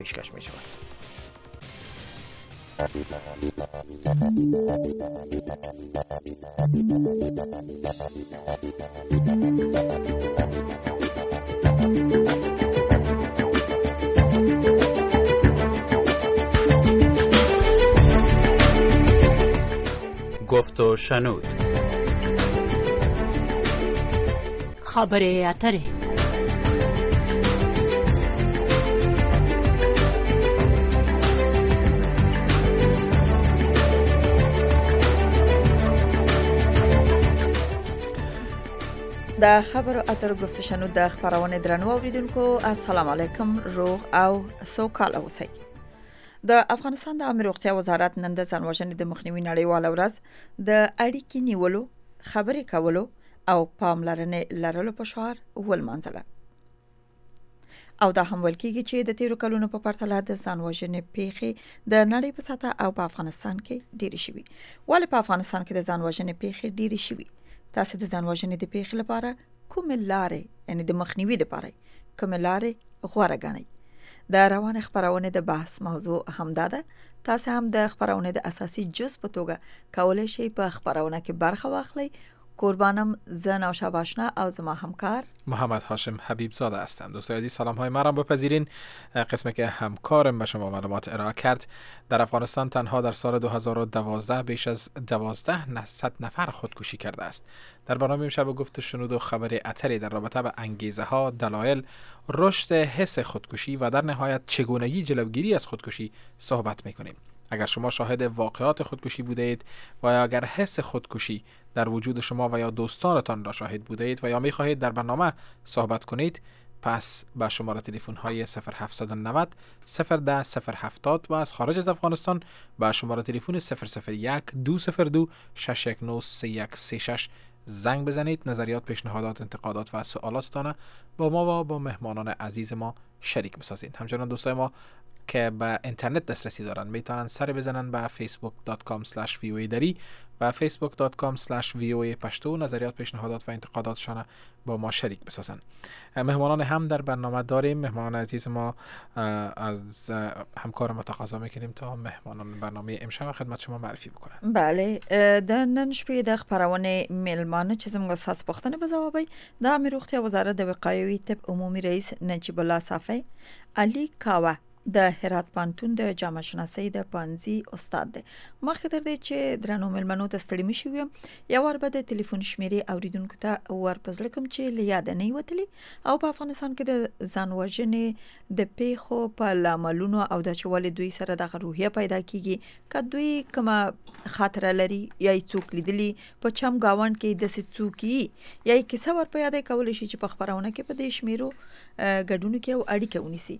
پیشکش می شود. گفت و شنود. خبر اتره. د خبرو اترو گفت شنود د خبرونه درنو اوریدونکو السلام علیکم، روغ او سوکاله اوسئ. د افغانستان د عامه روغتیا وزارت نن د ځانوژنې د مخنیوي نړیواله ورځ د اړیکې نیولو، خبرې کولو او پاملرنې لرلو په شعار ولمانځله. او دا هم ویل کېږي چې د تیرو کلونو په پرتله د ځانوژنې پیښې د نړۍ په سطحه او په افغانستان کې ډېرې شوي. ولې په افغانستان کې د ځانوژنې پیښې ډېرې شوي؟ تاسو د ځانوژنې د پیښې لپاره کومې لارې، یعنی د مخنیوي لپاره کومې لارې غوره ګڼئ؟ د روان خبرونه د بحث موضوع همدا ده. تاسو هم د خبرونه د اساسي جز په توګه کولای شئ په خبرونه کې برخه واخلئ. قربانم زن و شباشنا او زما همکار محمد هاشم حبیب زاده هستم. دوستان عزیز سلام های مرا بپذیرین. قسمی که همکارم به شما معلومات ارائه کرد، در افغانستان تنها در سال 2012 بیش از 1200 نفر خودکشی کرده است. در برنامه امشب گفت شنود و خبر اتری در رابطه با انگیزه ها، دلایل، رشد حس خودکشی و در نهایت چگونگی جلوگیری از خودکشی صحبت میکنیم. اگر شما شاهد واقعات خودکشی بوده اید و یا اگر حس خودکشی در وجود شما و یا دوستانتان را شاهد بوده اید و یا می خواهید در برنامه صحبت کنید، پس با شماره تلفن های 0790 010 070 و از خارج از افغانستان با شماره تلفن 001 202 619 3136 زنگ بزنید. نظریات، پیشنهادات، انتقادات و سوالاتتان با ما و با مهمانان عزیز ما شریک بسازید. همچنان دوستای ما که به اینترنت دسترسی دارن میتونن سر بزنن به facebook.com/voa دری و facebook.com/voa پشتو. نظریات، پیشنهادات و انتقاداتشان با ما شریک بسازن. مهمانان هم در برنامه داریم. مهمانان عزیز ما از همکار ما تقاضا میکنیم تا مهمانان برنامه امشب خدمت شما معرفی بکنن. بله، د نن شپې د خبرونه میلمانه چې زموږ اساس پوښتنه به ځوابي د عامه روغتیا وزارت د وقایوي طب عمومي رئیس نجیب الله صافی علي کاوه د هرات پانتون د جامعه شناسی د پانزي استاد دی. مخکې تر دې چې درنو ملمنو ته ستړي مشي ویم، یو ور به د ټلیفون شمیرې اوریدونکو ته ورپزله کوم چې لیاد نه وتلی او په افغانستان کې د ځانوژنې د پیښو په لاملونو او د چوالې دوی سره د روحیه پیدا کیږي، که دوی کومه خاطر لري یا څوک لیدلی په چم گاوان کې د څوکي یا کیسه ور په یاد کول شي چې په خبرونه کې په دې شمیرو ګډونو کې او اړیکه ونیسي.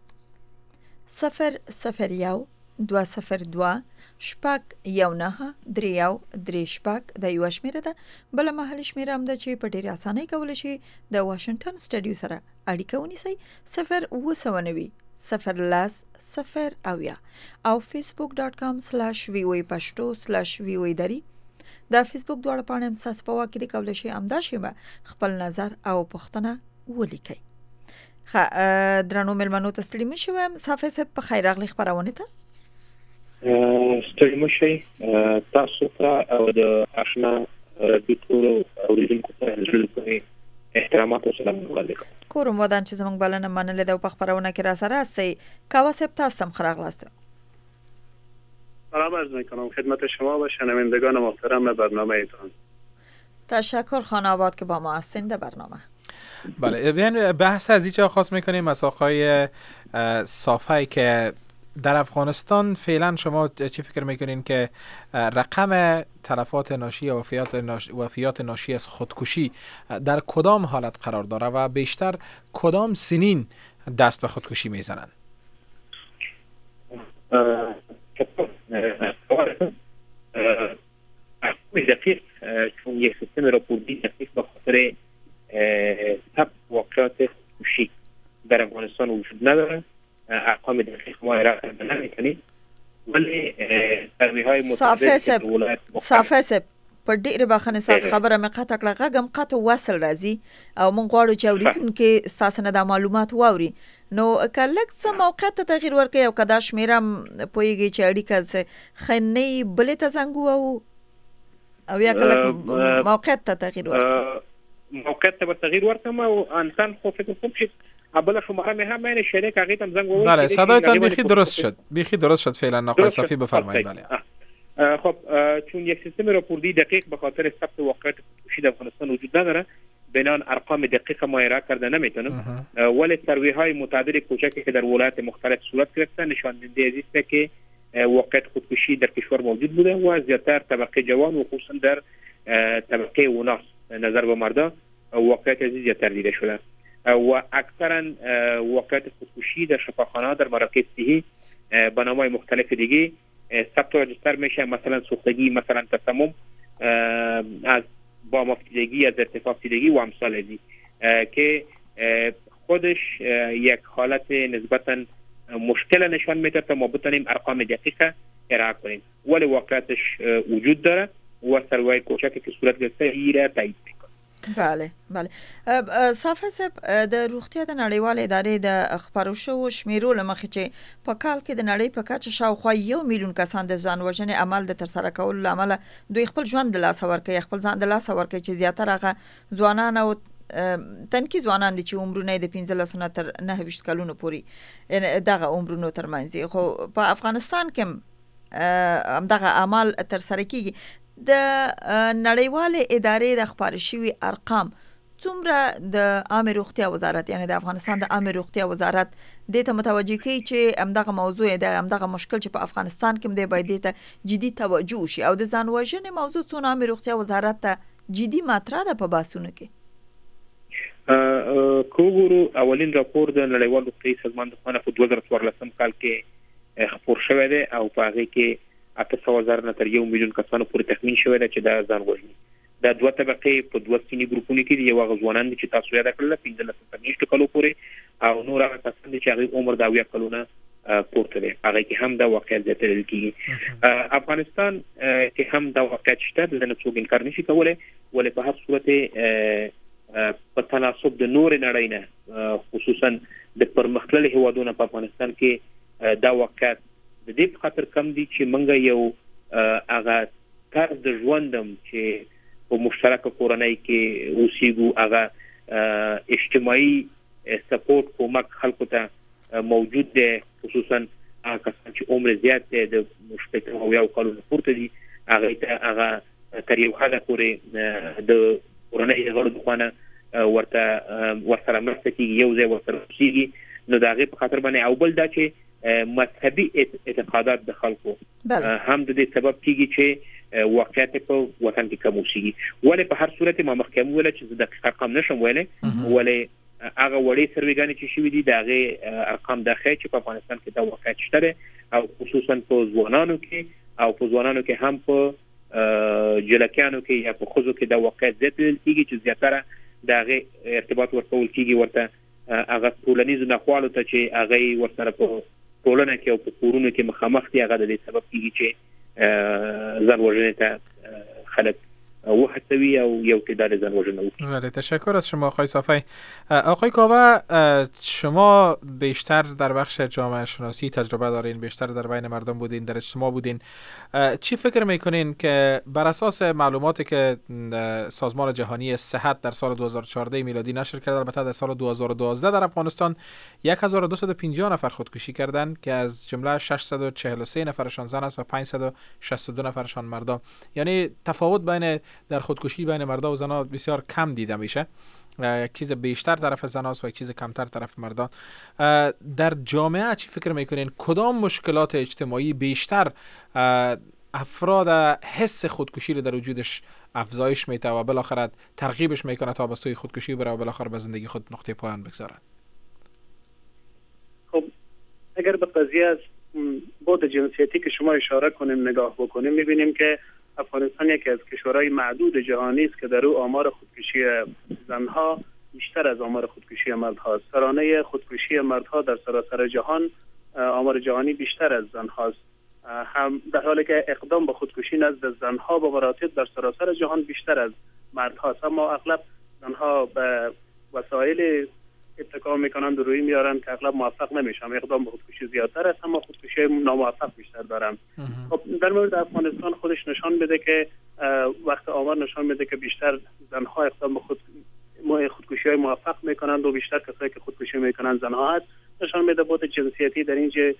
001 202 شپږ 19 3 شپږ د یو شمیره ده. بل محل شمیره هم ده چې په ډېر اسانۍ کول شي د واشنگټن سټډیو سره اړیکه ونیسئ. 099 0 او facebook.com/voa pashto/voa دری. د فیسبوک دواړه پاڼې هم تاسو په واکې د کول شي امدا شي خپل نظر او پوښتنه ولیکئ. درنو ملمنو ته ستړي مشي ویم. صافی صاحب په خیر راغلی خبرونه ته. ستړي مشي تاسو ته او د آشنا د ټولو اوریدونکو ته زړه احترامات او سلام علیکم. کوم ودان چې زموږ بلنه منلې ده په خبرونه کې را سره هستي. کاوه صاحب تاسو هم خراغلاست. سلام عرض میکنم خدمت شما و شنوندگان محترم برنامه ایتان. تشکر خان آباد که با ما هستین در برنامه. بله، بیان بحث از اینجا خواست میکنیم از آقای صافی که در افغانستان فعلا شما چی فکر میکنین که رقم تلفات ناشی و وفیات ناشی از خودکشی در کدام حالت قرار داره و بیشتر کدام سنین دست به خودکشی میزنن؟ دقیق چون یک سیستم راپوردی دقیق به خاطر تب واقعات خودکشی در افغانستان وجود نداره. ارقام دقیق ما ارائه نمی‌کنیم، ولی تقریب‌های متعدد صافی په ډېر بخښنې ستاسو خبره مې قطع کړه، غږ هم قطع وصل راځي او موږ غواړو چې اورېدونکي ستاسو نه دا معلومات واوري. نو که لږ څه موقعیت ته تغییر ورکړئ او که دا شمېره هم پوهېږئ چې اړیکه ښه نه وي بلې ته زنګ ووهو او یا که لږ موقعیت ته تغییر ورکړئ. موقعیت ته به تغییر ورکړم او انسان خو فکر کوم چې اوله شماره مې هم یعنی شریک هغې ته هم زنګ ووهو. بله صدایتان بیخی درست شد فعلا آقای صافی بفرمایید. بله خب چون یک سیستم راپوردی دقیق به خاطر ثبت واقعیت خودکشی در افغانستان وجود نداره، بنان ارقام دقیق ما ارائه کرده نمیتونم، ولی سروی های متعدد کوچکی که در ولایت مختلف صورت گرفته نشان دهنده از است که واقعیت خودکشی در کشور موجود بوده و زیادتر طبقه جوان و خصوصا در طبقه وناس نظر به مردا واقعیت از زیادتر دیده شده و اکثرا واقعیت خودکشی در شفاخانه در مراکز صحی به نام‌های مختلف دیگه ثبت و رجستر میشه، مثلا سوختگی، مثلا تسمم، از بام افتیدگی، از ارتفاع افتیدگی و امثال ازی که خودش یک حالت نسبتا مشکل نشان میده تا ما بتونیم ارقام دقیقه ارائه کنیم، ولی واقعیتش وجود داره و سروای کوچکی که صورت گرفته ایره تایید میکنه. بله صافی صاحب د روغتیا د نړیوالې ادارې د خپرو شوو شمیرو له مخې چې په کال کې د نړۍ په کچه شاوخوا 1 میلیون کسان د ځان وژنې عمل د ترسره کولو له امله دوی خپل ژوند د لاسه ورکوي، خپل ځان د لاسه ورکوي چې زیاتره هغه ځوانان او تنکي ځوانان دي چې عمرونه د 15 نه تر 29 کلونو پورې دغه عمرونو ترمنځ. خو په افغانستان کې همدغه عمل ترسره کیږي. د نړیوالې ادارې د خپاره شوي ارقام څومره د عامه روغتیا وزارت یعنی د افغانستان د عامه روغتیا وزارت دې ته متوجه کوي چې همدغه موضوع د همدغه مشکل چې په افغانستان کې دی باید دې ته جدي توجه شي او د ځان وژنې موضوع څونه عامه روغتیا وزارت ته جدي مطرح ده په بحثونو کې؟ کوګورو اولین راپور د نړیوال روغتیايي سازمان د خوا په 2014 کال کې خپور شوی دی او په هغې کې 800,000 نه تر 1 میلیون کسانو پورې تخمین شوی دی چې دا ځان وژني. دا دوه طبقې په دوه سني ګروپونو کې دي، یو هغه ځوانان دي چې تاسو یاد کړل 15 کلو پورې او نور هغه کسان دي چې هغه عمر د 70 کلونو پورته دی، هغه کې هم دا واقعیت زیاتېدل کېږي. افغانستان کې هم دا واقعیت شته، د نه څوک انکار نشي کولی، ولې په هر صورت په تناسب د نور نړۍ نه خصوصا د پرمختللي هیوادونو په افغانستان کې دا واقعیت د دې په خاطر کم دي چې موږ یو هغه طرز د ژوندم چې په مشترکه کورنۍ کې اوسېږو، هغه اجتماعي سپورټ کومک خلکو ته موجود دی، خصوصا هغه کسان چې عمر زیات دی د 70 کلونو پورته دي، هغه ته هغه تر یو حده پورې د کورنۍ غړو د خوانه ورته ورسره مرسته کېږي، یو ځای ورسره اوسېږي. نو د هغې په خاطر باندې او بل دا چې مذهبي اعتقادات د خلکو هم د دې سبب کېږي چې واقعیت په وطن کې کم اوسېږي. ولې په هر صورت ما مخکې هم ویله چې زه دقیق ارقام نشم ویلی، ولې هغه وړې سرویګانې چې شوي دي د هغې ارقام دا ښیي چې په افغانستان کې دا واقعیت شته دی او خصوصا په ځوانانو کې او په ځوانانو کې هم په جلکیانو کې یا په ښځو کې دا واقعیت زیات لیدل کېږي چې زیاتره د هغې ارتباط ورکول کېږي ورته هغه ټولنیزو ناخوالو ته چې هغه ورسره په ټولنه کې او په کورونو کې مخامخ دي، هغه د دې سبب کېږي چې ځان وژنې ته خلک وهڅوي او یو تعداد ځان وژنه وکړي. بله تشکر از شما آقای صافی. آقای کاوه شما بیشتر در بخش جامعه شناسی تجربه دارین، بیشتر در بین مردم بودین، در اجتماع بودین، چی فکر میکنین که بر اساس معلوماتی که سازمان جهانی صحت در سال 2014 میلادی نشر کرده، البته در سال 2012 در افغانستان 1250 نفر خودکشی کردند که از جمله 643 نفرشان زن است و 562 نفرشان مرد، یعنی تفاوت بین در خودکشی بین مردا و زنها بسیار کم دیده میشه، یک چیز بیشتر طرف زناست و یک چیز کمتر طرف مردا. در جامعه چی فکر میکنین کدام مشکلات اجتماعی بیشتر افراد حس خودکشی رو در وجودش افزایش میده و بالاخره ترغیبش میکنه تا به سوی خودکشی بره و بالاخره به زندگی خود نقطه پایان بگذارد؟ خب اگر به قضیه از بعد جنسیتی که شما اشاره کنیم نگاه بکنیم، میبینیم که افغانستان یکی از کشورهای معدود جهانی است که در او آمار خودکشی زنها بیشتر از آمار خودکشی مردها است. ترانه خودکشی مردها در سراسر جهان آمار جهانی بیشتر از زنهاست. هم در حالی که اقدام به خودکشی نزد زنها به مراتب در سراسر جهان بیشتر از مردهاست، اما اغلب زنها به وسایل اتکا میکنند و روی میارن که اغلب موفق نمیشن. اقدام به خودکشی زیادتر است اما خودکشی ناموفق بیشتر دارن. خب در مورد افغانستان خودش نشان میده که وقت آمار نشان میده که بیشتر زنها اقدام به خودکشی های موفق میکنند و بیشتر کسایی که خودکشی میکنند زنها هست. نشان میده بود جنسیتی در اینجا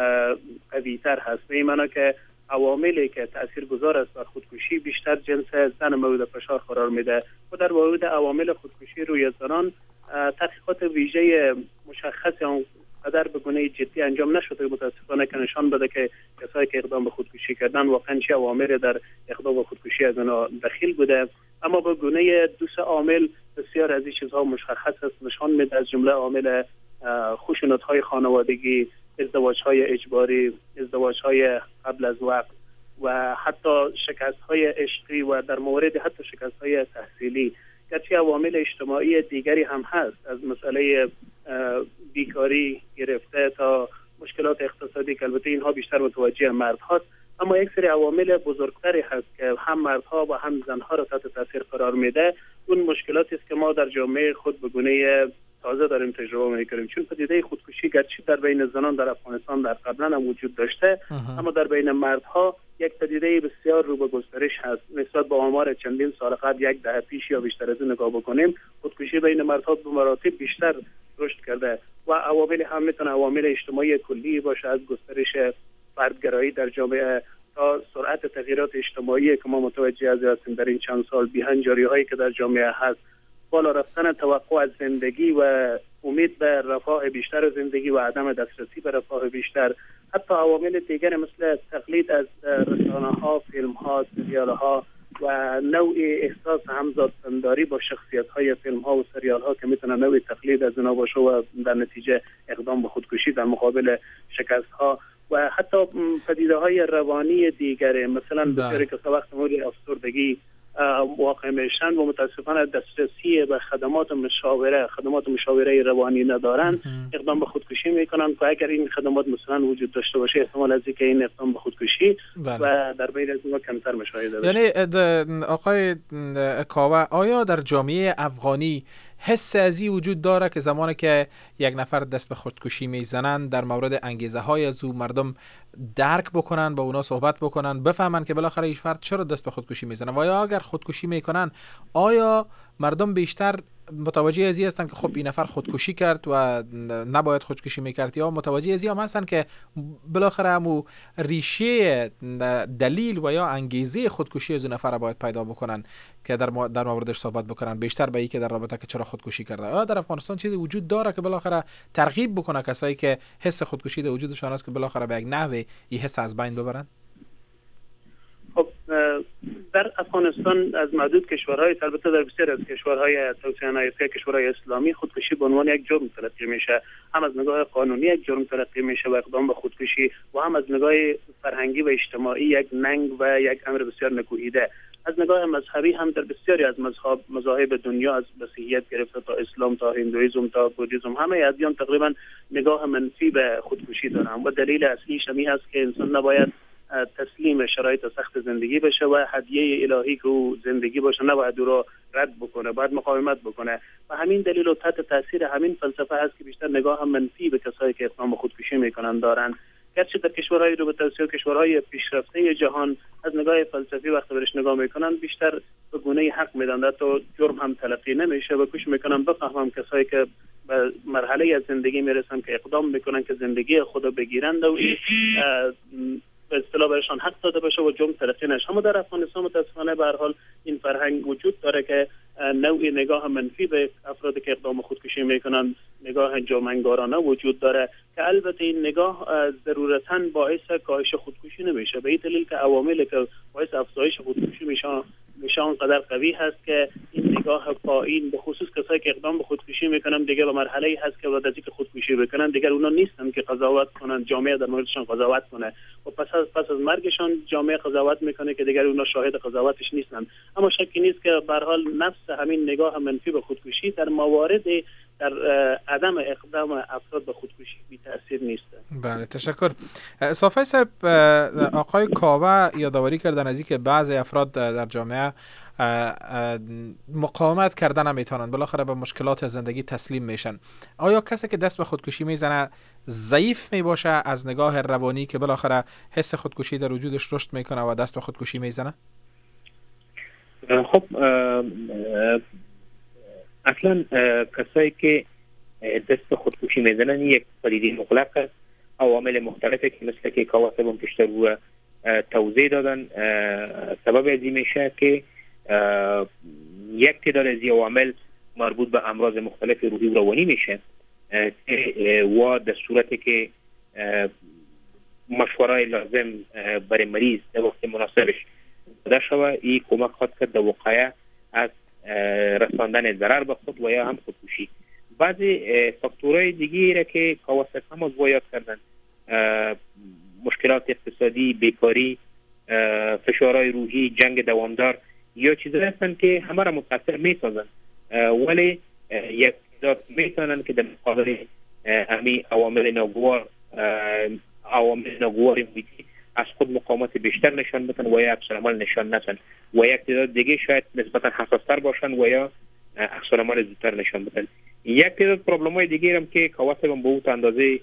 قوی تر هست، به این معنی که عواملی که تاثیرگذار است بر خودکشی بیشتر جنس زن مورد فشار قرار میده و در مورد عوامل خودکشی روی زنان تحقیقات ویژه مشخص اون قدر به گونه جدی انجام نشده متاسفانه که نشان بده که کسایی که اقدام به خودکشی کردن واقعا چه عواملی در اقدام به خودکشی از اونها دخیل بوده، اما به گونه دو سه عامل بسیار از این چیزها مشخص است. نشان میده از جمله عامل خشونت‌های خانوادگی، ازدواج‌های اجباری، ازدواج‌های قبل از وقت و حتی شکست‌های عشقی و در مورد حتی شکست‌های تحصیلی. گرچه عوامل اجتماعی دیگری هم هست، از مسئله بیکاری گرفته تا مشکلات اقتصادی که البته اینها بیشتر متوجه مرد هاست، اما یک سری عوامل بزرگتری هست که هم مردها و هم زنها را تحت تاثیر قرار میده. اون مشکلاتی است که ما در جامعه خود به گونه تازه داریم تجربه میکنیم، چون پدیده خودکشی گرچه در بین زنان در افغانستان در قبلا هم وجود داشته اما در بین مردها یک پدیده بسیار رو به گسترش هست. نسبت به آمار چندین سال قبل، یک دهه پیش یا بیشتر از این نگاه بکنیم، خودکشی بین مردها به مراتب بیشتر رشد کرده و عوامل هم میتونه عوامل اجتماعی کلی باشه، از گسترش فردگرایی در جامعه تا سرعت تغییرات اجتماعی که ما متوجه از هستیم در این چند سال، بی‌هنجاری‌هایی که در جامعه هست، بالا رفتن توقع از زندگی و امید به رفاه بیشتر زندگی و عدم دسترسی به رفاه بیشتر، حتی عوامل دیگر مثل تقلید از رسانه‌ها، فیلم‌ها، سریال‌ها و نوع احساس همزادپنداری با شخصیت‌های فیلم‌ها و سریال‌ها که میتونه نوع تقلید از اینا باشه و در نتیجه اقدام به خودکشی در مقابل شکست‌ها و حتی پدیده‌های روانی دیگره، مثلا بسیاری که وقت مورد افسردگی واقع میشن و متاسفانه دسترسی به خدمات مشاوره روانی ندارن، اقدام به خودکشی میکنن و اگر این خدمات مثلا وجود داشته باشه احتمال از اینکه این اقدام به خودکشی و در بین از اونها کمتر مشاهده بشه. یعنی آقای کاوه، آیا در جامعه افغانی حس ازی وجود داره که زمانی که یک نفر دست به خودکشی میزنن در مورد انگیزه های از او مردم درک بکنن، با اونا صحبت بکنن، بفهمن که بالاخره این فرد چرا دست به خودکشی میزنه و یا اگر خودکشی میکنن آیا مردم بیشتر متوجه ازی هستن که خب این نفر خودکشی کرد و نباید خودکشی میکرد، یا متوجه ازی هم هستن که بالاخره همو ریشه دلیل و یا انگیزه خودکشی از اون نفر باید پیدا بکنن که در موردش صحبت بکنن بیشتر به این که در رابطه که چرا خودکشی کرده؟ آیا در افغانستان چیزی وجود داره که بالاخره ترغیب بکنه کسایی که حس خودکشی در وجودشان است که بالاخره به یک نحوی این حس از بین ببرن؟ خب در افغانستان از معدود کشورهای، البته در بسیار از کشورهای توسعه نیافته، کشورهای اسلامی، خودکشی به عنوان یک جرم تلقی میشه. هم از نگاه قانونی یک جرم تلقی میشه و اقدام به خودکشی و هم از نگاه فرهنگی و اجتماعی یک ننگ و یک امر بسیار نکوهیده. از نگاه مذهبی هم در بسیاری از مذاهب دنیا، از مسیحیت گرفته تا اسلام تا هندوئیسم تا بودیسم، همه ادیان تقریبا نگاه منفی به خودکشی دارن و دلیل اصلیش همین است که انسان نباید تسلیم شرایط سخت زندگی بشه و هدیه الهی که او زندگی باشه نباید او را رد بکنه، باید مقاومت بکنه و همین دلیل و تحت تاثیر همین فلسفه هست که بیشتر نگاه منفی به کسایی که اقدام به خودکشی میکنن دارن. گرچه در کشورهای رو به توسعه و کشورهای پیشرفته جهان از نگاه فلسفی وقتی برش نگاه میکنن بیشتر به گونه حق میدن، تا جرم هم تلقی نمیشه و کوشش میکنن بفهمم کسایی که به مرحله از زندگی میرسن که اقدام میکنن که زندگی خود رو بگیرند و به اصطلاح برشان حق داده بشه و جرم تلقی نشه. اما در افغانستان متاسفانه به هر حال این فرهنگ وجود داره که نوعی نگاه منفی به افرادی که اقدام خودکشی میکنن، نگاه جرم‌انگارانه وجود داره که البته این نگاه ضرورتاً باعث کاهش خودکشی نمیشه، به این دلیل که عواملی که باعث افزایش خودکشی میشه آنقدر قوی هست که این نگاه پایین به خصوص کسایی که اقدام به خودکشی میکنن دیگه به مرحله‌ای هست که بعد از اینکه خودکشی بکنن دیگه اونا نیستن که قضاوت کنن، جامعه در موردشان قضاوت کنه و پس از مرگشان جامعه قضاوت میکنه که دیگه اونا شاهد قضاوتش نیستن. اما شکی نیست که به هر حال نفس همین نگاه منفی به خودکشی در موارد در عدم اقدام افراد به خودکشی بی تاثیر نیستند. بله تشکر. صافی صاحب، آقای کاوه یادآوری کردن از اینکه بعضی افراد در جامعه مقاومت کردن نمیتونن، بالاخره به مشکلات زندگی تسلیم میشن. آیا کسی که دست به خودکشی میزنه ضعیف میباشه از نگاه روانی که بالاخره حس خودکشی در وجودش رشد میکنه و دست به خودکشی میزنه؟ خب اصلا کسایی که دست به خودکشی میزنن یک پدیده مغلق است. عوامل مختلفی که مثل که کاوه هم پیشتر رو توضیح دادن سبب از این میشه که یک تعداد از عوامل مربوط به امراض مختلف روحی و روانی میشه و در صورتی که مشوره لازم برای مریض در وقت مناسبش داده شود، این کمک خواهد کرد در وقایع از رساندن ضرر به خود و یا هم خودکشی. بعضی فاکتورهای دیگه را که کاوه هم از یاد کردن، مشکلات اقتصادی، بیکاری، فشارهای روحی، جنگ دوامدار یا چیزایی هستند که همه را متاثر میسازن، ولی یک تعداد میتونن که در مقابل همین عوامل ناگوار محیطی از خود مقاومت بیشتر نشان بدن و یا عکس‌العمل نشان ندن و یک تعداد دیگه شاید نسبتا حساس‌تر باشن و یا عکس‌العمل زودتر نشان بدن. یک تعداد پروبلم‌های دیگه هم که کاوه هم به اون اندازه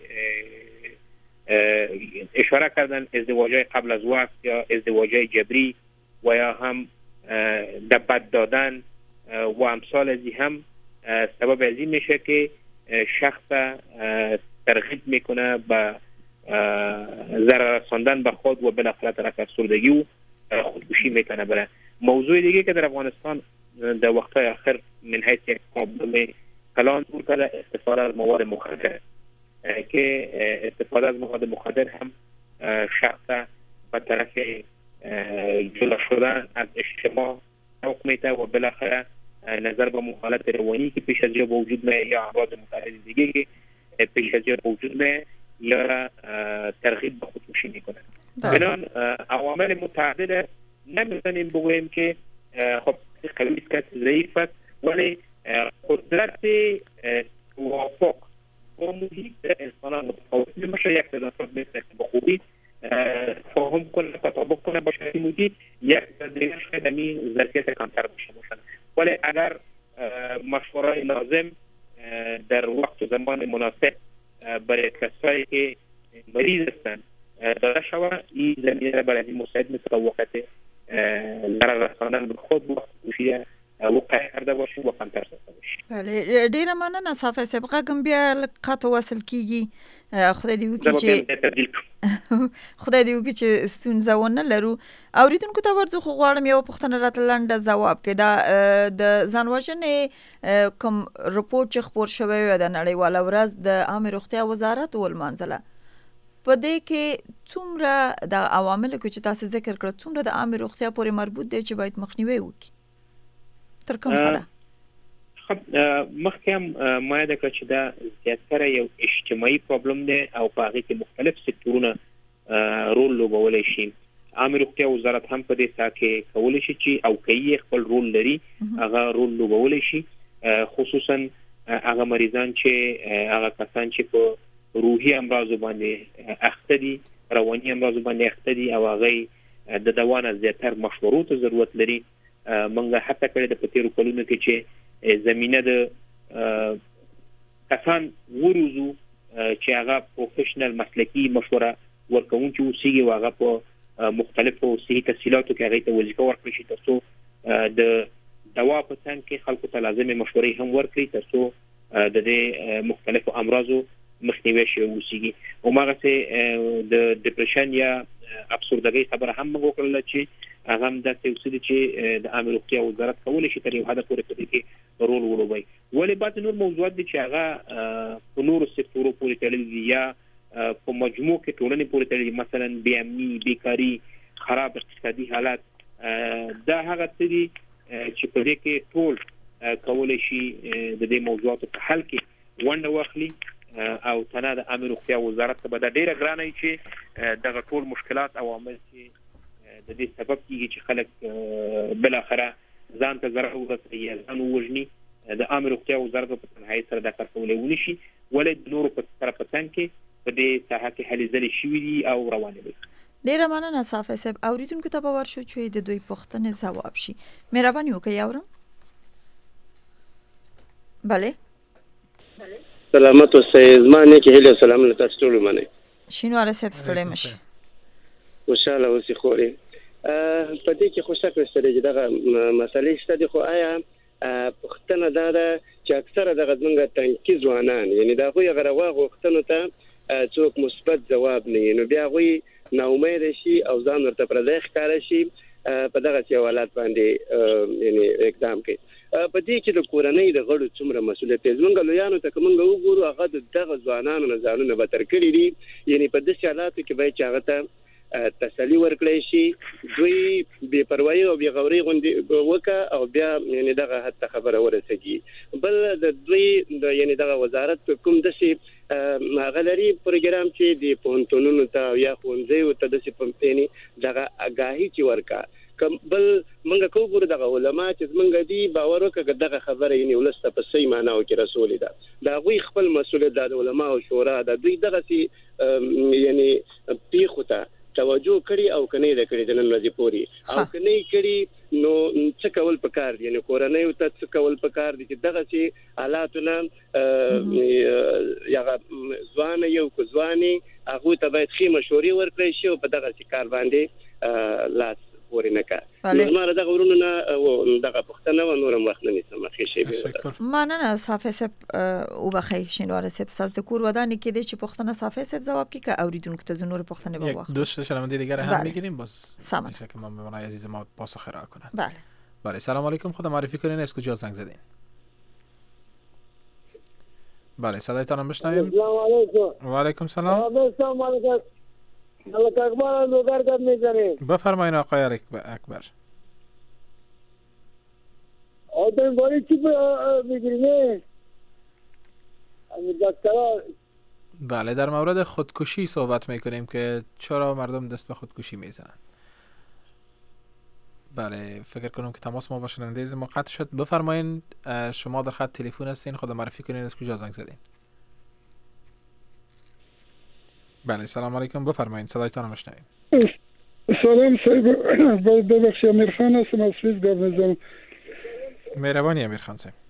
اشاره کردن، ازدواج‌های قبل از وقت یا ازدواج‌های جبری و یا هم دبت دادن و امثال از این هم سبب از این میشه که شخص ترغیب میکنه به ضرر رساندن به خود و بالاخره طرف افسردگی و خودکشی میکنه. برای موضوع دیگه که در افغانستان در وقتهای آخر من حیث یک پروبلم کلان دور کرده، استفاده از مواد مخدر که استفاده از مواد مخدر هم شخص به طرف جلو شدن از اجتماع سوق میده و بالاخره نظر به حالت روانی که پیش از جا وجود میاد یا امراض متعدد دیگه که پیش از جا وجود میاد یا ترغیب به خودکشی میکنه. بنابراین عوامل متعدد نمیتونیم بگوییم که خب قوی است ضعیف است، ولی قدرت توافق با محیط انسانان متفاوت میشه. یک تعداد مثل با خوبی فهم کنه، تطابق کنه با شرایط محیطی، یک دیگه شاید همین ظرفیت کمتر باشن. ولی اگر مشوره‌ای لازم در وقت و زمان مناسب برای کسایی که مریض هستند داده شود، این زمینه را برای مساعد مثل وقت ضرر رساندن به خود و خودکشی وقایع کرده باشیم و کمتر ساخته باشیم. بله ډیره مننه صافی صاحب. غږم بیا قطع وصل کیږي. خدای دې وکړي چې ستونزه ونه لرو. اوریدونکو ته ورځو خو غواړم یو پوښتنه راته لنډه ځواب کړي. د ځانوژنې کوم رپورټ چې خپور شوی و د نړیواله ورځ د عامه روغتیا وزارت ولمانځله، په دې کې څومره د عواملو چې تاسو ذکر کړل څومره د عامه روغتیا پورې مربوط دی چې باید مخنیوي وکړي؟ تر کوم حده؟ خب مخکې هم ما یاد کړ چې دا زیاتره یو اجتماعي پرابلم دی او په هغې کې مختلف سکتورونه رول لوبولی شي. عامه روغتیا وزارت هم په دې ساحه کې کولی شي چې او کوي خپل رول لري، هغه رول لوبولی شي، خصوصا هغه مریضان چې هغه کسان چې په روحي امراضو باندې اخته دي، رواني امراضو باندې اخته دي او هغه د دوا نه زیاتر مشورو ته ضرورت لري. موږ حتی کړی د په تېرو کلونو کې چې زمینه د کسان وروزو چې هغه پروفیشنل مسلکي مشوره ورکوونکي اوسېږي او هغه په مختلفو صحي تحصیلاتو کې هغې ته وظیفه ورکړي شي تر څو د دوا په څنګ کې خلکو ته لازمې مشورې هم ورکړي تر څو د دې مختلفو امراضو مخنیوی شي اوسېږي. هماغسې د ډپریشن یا افسردګۍ خبره هم موږ وکړله چې هغه هم داسې اوسېدي چې د عامه روغتیا وزارت کولی شي تر یو حده پورې په دې کې رول ولوبوي. ولې بعضې نور موضوعات دي چې هغه په نورو سکتورو پورې تړلي دي یا په مجموع کې ټولنې پورې تړلي دي، مثلا بې امني، بیکاري، خراب اقتصادي حالت. دا هغه څه دي چې په دې کې ټول کولی شي د دې موضوعاتو په حل کې ونډه واخلي او تنه د عامه روغتیا وزارت ته به دا ډیره ګرانه وي چې دغه ټول مشکلات او عوامل چې د دې سبب کیږي چې خلک بالاخره ځان ته ضرر ورسوي یا ځان ووژني د عامه روغتیا وزارت په تنهایی سره دا کار کولای ونشي، ولې د نورو په طرفه کې په دې ساحه کې هلې ځلې شوي دي او روانې دي. ډیره مننه صافی صاحب. اوریدونکو ته به ورشو چې د دوی پوښتنې ځواب شي. مهرباني وکړئ اورم. بله سلامت اوسئ. زما نیکې هیلې او سلامونه تاسو ټولو منئ. شینواره صاحب ستړی مشي. خوشحاله اوسئ خورې. په دې کې خو شک نشته چې دغه مسلې شته دي، خو آیا پوښتنه دا ده چې اکثره دغه زموږ تنکي ځوانان یعنې د هغوی هغه روا غوښتنو ته څوک مثبت ځواب نه وي، نو بیا هغوی ناامیده شي او ځان ورته پردی ښکاره شي په دغسې حالات باندې یعنې اقدام کوي. په دې کې د کورنۍ د غړو څومره مسؤلیت دی؟ زموږ لویانو ته که موږ وګورو هغه د دغه ځوانانو نه ځانونه بدتر کړي دي، یعنې په داسې حالاتو کې باید چې هغه ته تسلی ورکړی شي، دوی بې پروایي او بې غورۍ غوندې وکړه او بیا یعنې دغه حد ته خبره ورسېږي. بل د دوی یعنې دغه وزارت کوم داسې هغه لري پروګرام چې د پوهنتونونو ته او یا ښوونځیو ته داسې یعنې دغه آګاهي چې ورکړه. بل موږ که وګورو دغه علما چې زموږ دي، باور وکړه که دغه خبره یعنې ولس ته په صحیح معناو کې رسولې ده، د هغوی خپل مسؤلیت ده، د علماو شورا ده، دوی دغسې یعنې پیښو ته توجه کړي او که نه یې ده کړي د نن ورځې پورې، او که نه یې کړي نو څه کول پکار دي؟ یعنې کورنیو ته څه کول پکار دي چې دغسې حالاتو نه هغه ځوانه یو که ځوانې هغوی ته باید ښې مشورې ورکړی شي او په دغسې کار باندې لاس پورې نه کړه. زما له دغه ورونو نه دغه پوښتنه وه، نور هم وخت نه نیسم. مننه صافی صاحب. وبخئ شینواره صاحب، ستاسو د کور ودانې کېدی چې پوښتنه صافی صاحب ځواب کړي که اوریدونکو ته نور پوښتنې به واخلو. دوست شنونده دیگر هم میگیریم باز سامان که مهمانای عزیز ما پاسخ ارائه کنند. بله سلام علیکم، خود معرفی کنین از کجا زنگ زدین؟ بله صدایتان هم بشنویم. سلام علیکم. و علیکم سلام. ملک اکبر لوگر گپ میزنیم. بفرمایید آقای اکبر. آدم باری چی میگیریم؟ بله در مورد خودکشی صحبت میکنیم که چرا مردم دست به خودکشی میزنند. بله فکر کنم که تماس ما با شنونده ما قطع شد. بفرمایید شما در خط تلفن هستین، خود معرفی کنین از کجا زنگ زدین. بله سلام علیکم، بفرمایید صدایتان رو میشنویم. سلام صاحب، ببخشید امیر خان هستم از سوئیس گپ میزنم. مهربانی امیر خان صاحب.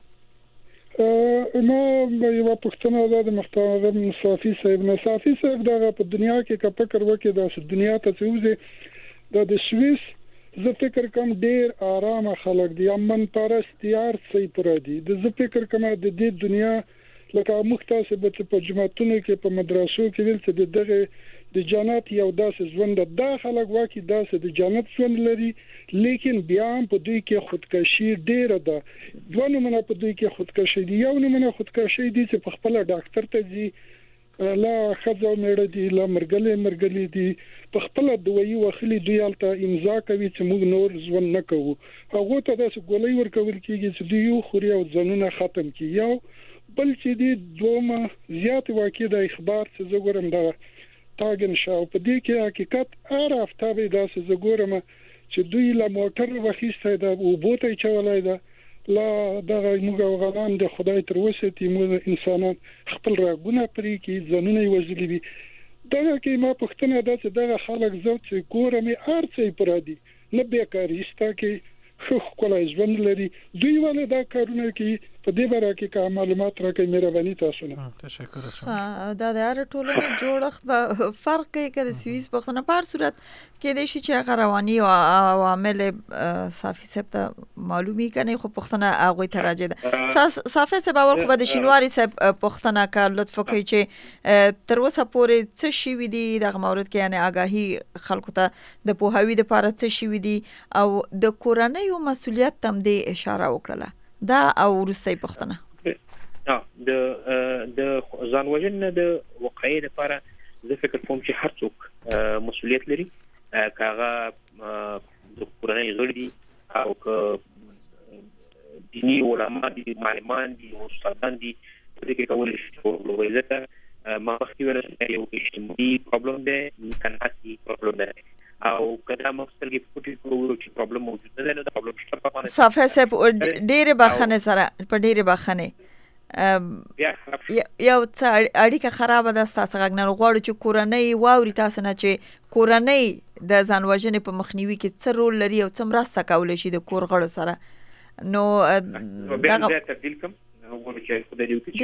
ما یو پښتنه د محترم صافی صاحب نه، صافی صاحب دغه په دنیا کې که فکر وکړي د دنیا ته څوزي د سوئیس زه فکر کوم ډیر آرام خلک دي، امن پرست دي، هر څه پر دي. د زه فکر کوم د دې دنیا لکه مختاسبه په جماعتونو کې په مدرسو کې ویل چې دغه د جنت یو داسې ژوند د خلک واکې داسې د جنت ژوند لري، لیکن بیا هم په دوی کې خودکشي ډیره ده. دوه نمونه په دوی کې خودکشي دي. یو نمونه خودکشي دي چې په خپل ډاکټر ته ځي، لا خځه مېړه دي، لا مرګلې دي، په خپل دوی وخلي دوی الته امضا کوي چې موږ نور ژوند نه کوو. هغه ته داسې ګولۍ ورکول کیږي چې دوی یو خوري او ځانونه ختم کی. یو بل چې دی دومره زیات واقع د اخبار څه زګورم دا تاګن شاو په دې کې حقیقت هر هفته به داسې زګورم چې دوی لا موټر وخیسته دا او بوته چولای دا لا دغه موږ غوغان د خدای تر وسه موږ انسانان خپل راګونه پرې کې ځانونه وزلي وي. دغه کې ما پښتنه ده چې دغه خلک زوت چې ګورمې ارڅې پر دي نه بیکاری ستا کې خو کولای ژوند لري. دوی ولې دا کارونه کوي؟ په دې باره کې که معلومات راکړئ مهرباني تاسو نه. تشکر شما. دا د هر ټولنې جوړښت به فرق کوي که د سوئیس پښتنه په هر صورت کېدای شي چې هغه رواني او عوامل صافي صاحب ته معلومي کنه، خو پښتنه هغه ته راځي ده. صافي صاحب اول خو د شینواري صاحب پښتنه کا لطف کوي چې تر اوسه پورې څه شي وي دي دغه مورد کې، یعنی آگاهی خلکو ته د پوهاوی د لپاره څه شي وي دي او د کورنۍ مسؤلیت تم دې اشاره وکړه دا او ورسته پښتنه د ځان وژنې د واقعي لپاره زه فکر کوم چې هر څوک مسؤلیت لري، کاغه د کورنۍ غړي دي او که دیني علما دي، معلمان دي، استادان دي، په دې کې کولای شي ځکه ما مخکې ویل چې یو اجتماعي پرابلم دی، تنهایی پرابلم دی او کله مسترګې پټې کړو چې پرابلم موجود نه دی نو دا پرابلم شته په افغانستان. صافی صاحب ډېرې بخښنې سره په ډېرې بخښنې یو څه اړیکه خرابه ده ستاسو غږ نه غواړو چې کورنۍ واوري تاسو نه چې کورنۍ د ځان وژنې په مخنیوي کې څه رول لري او څه مرسته کولی شي د کور غړو سره. نو بیا زه تبدیل کوم وګورو چې خدای دې وکړي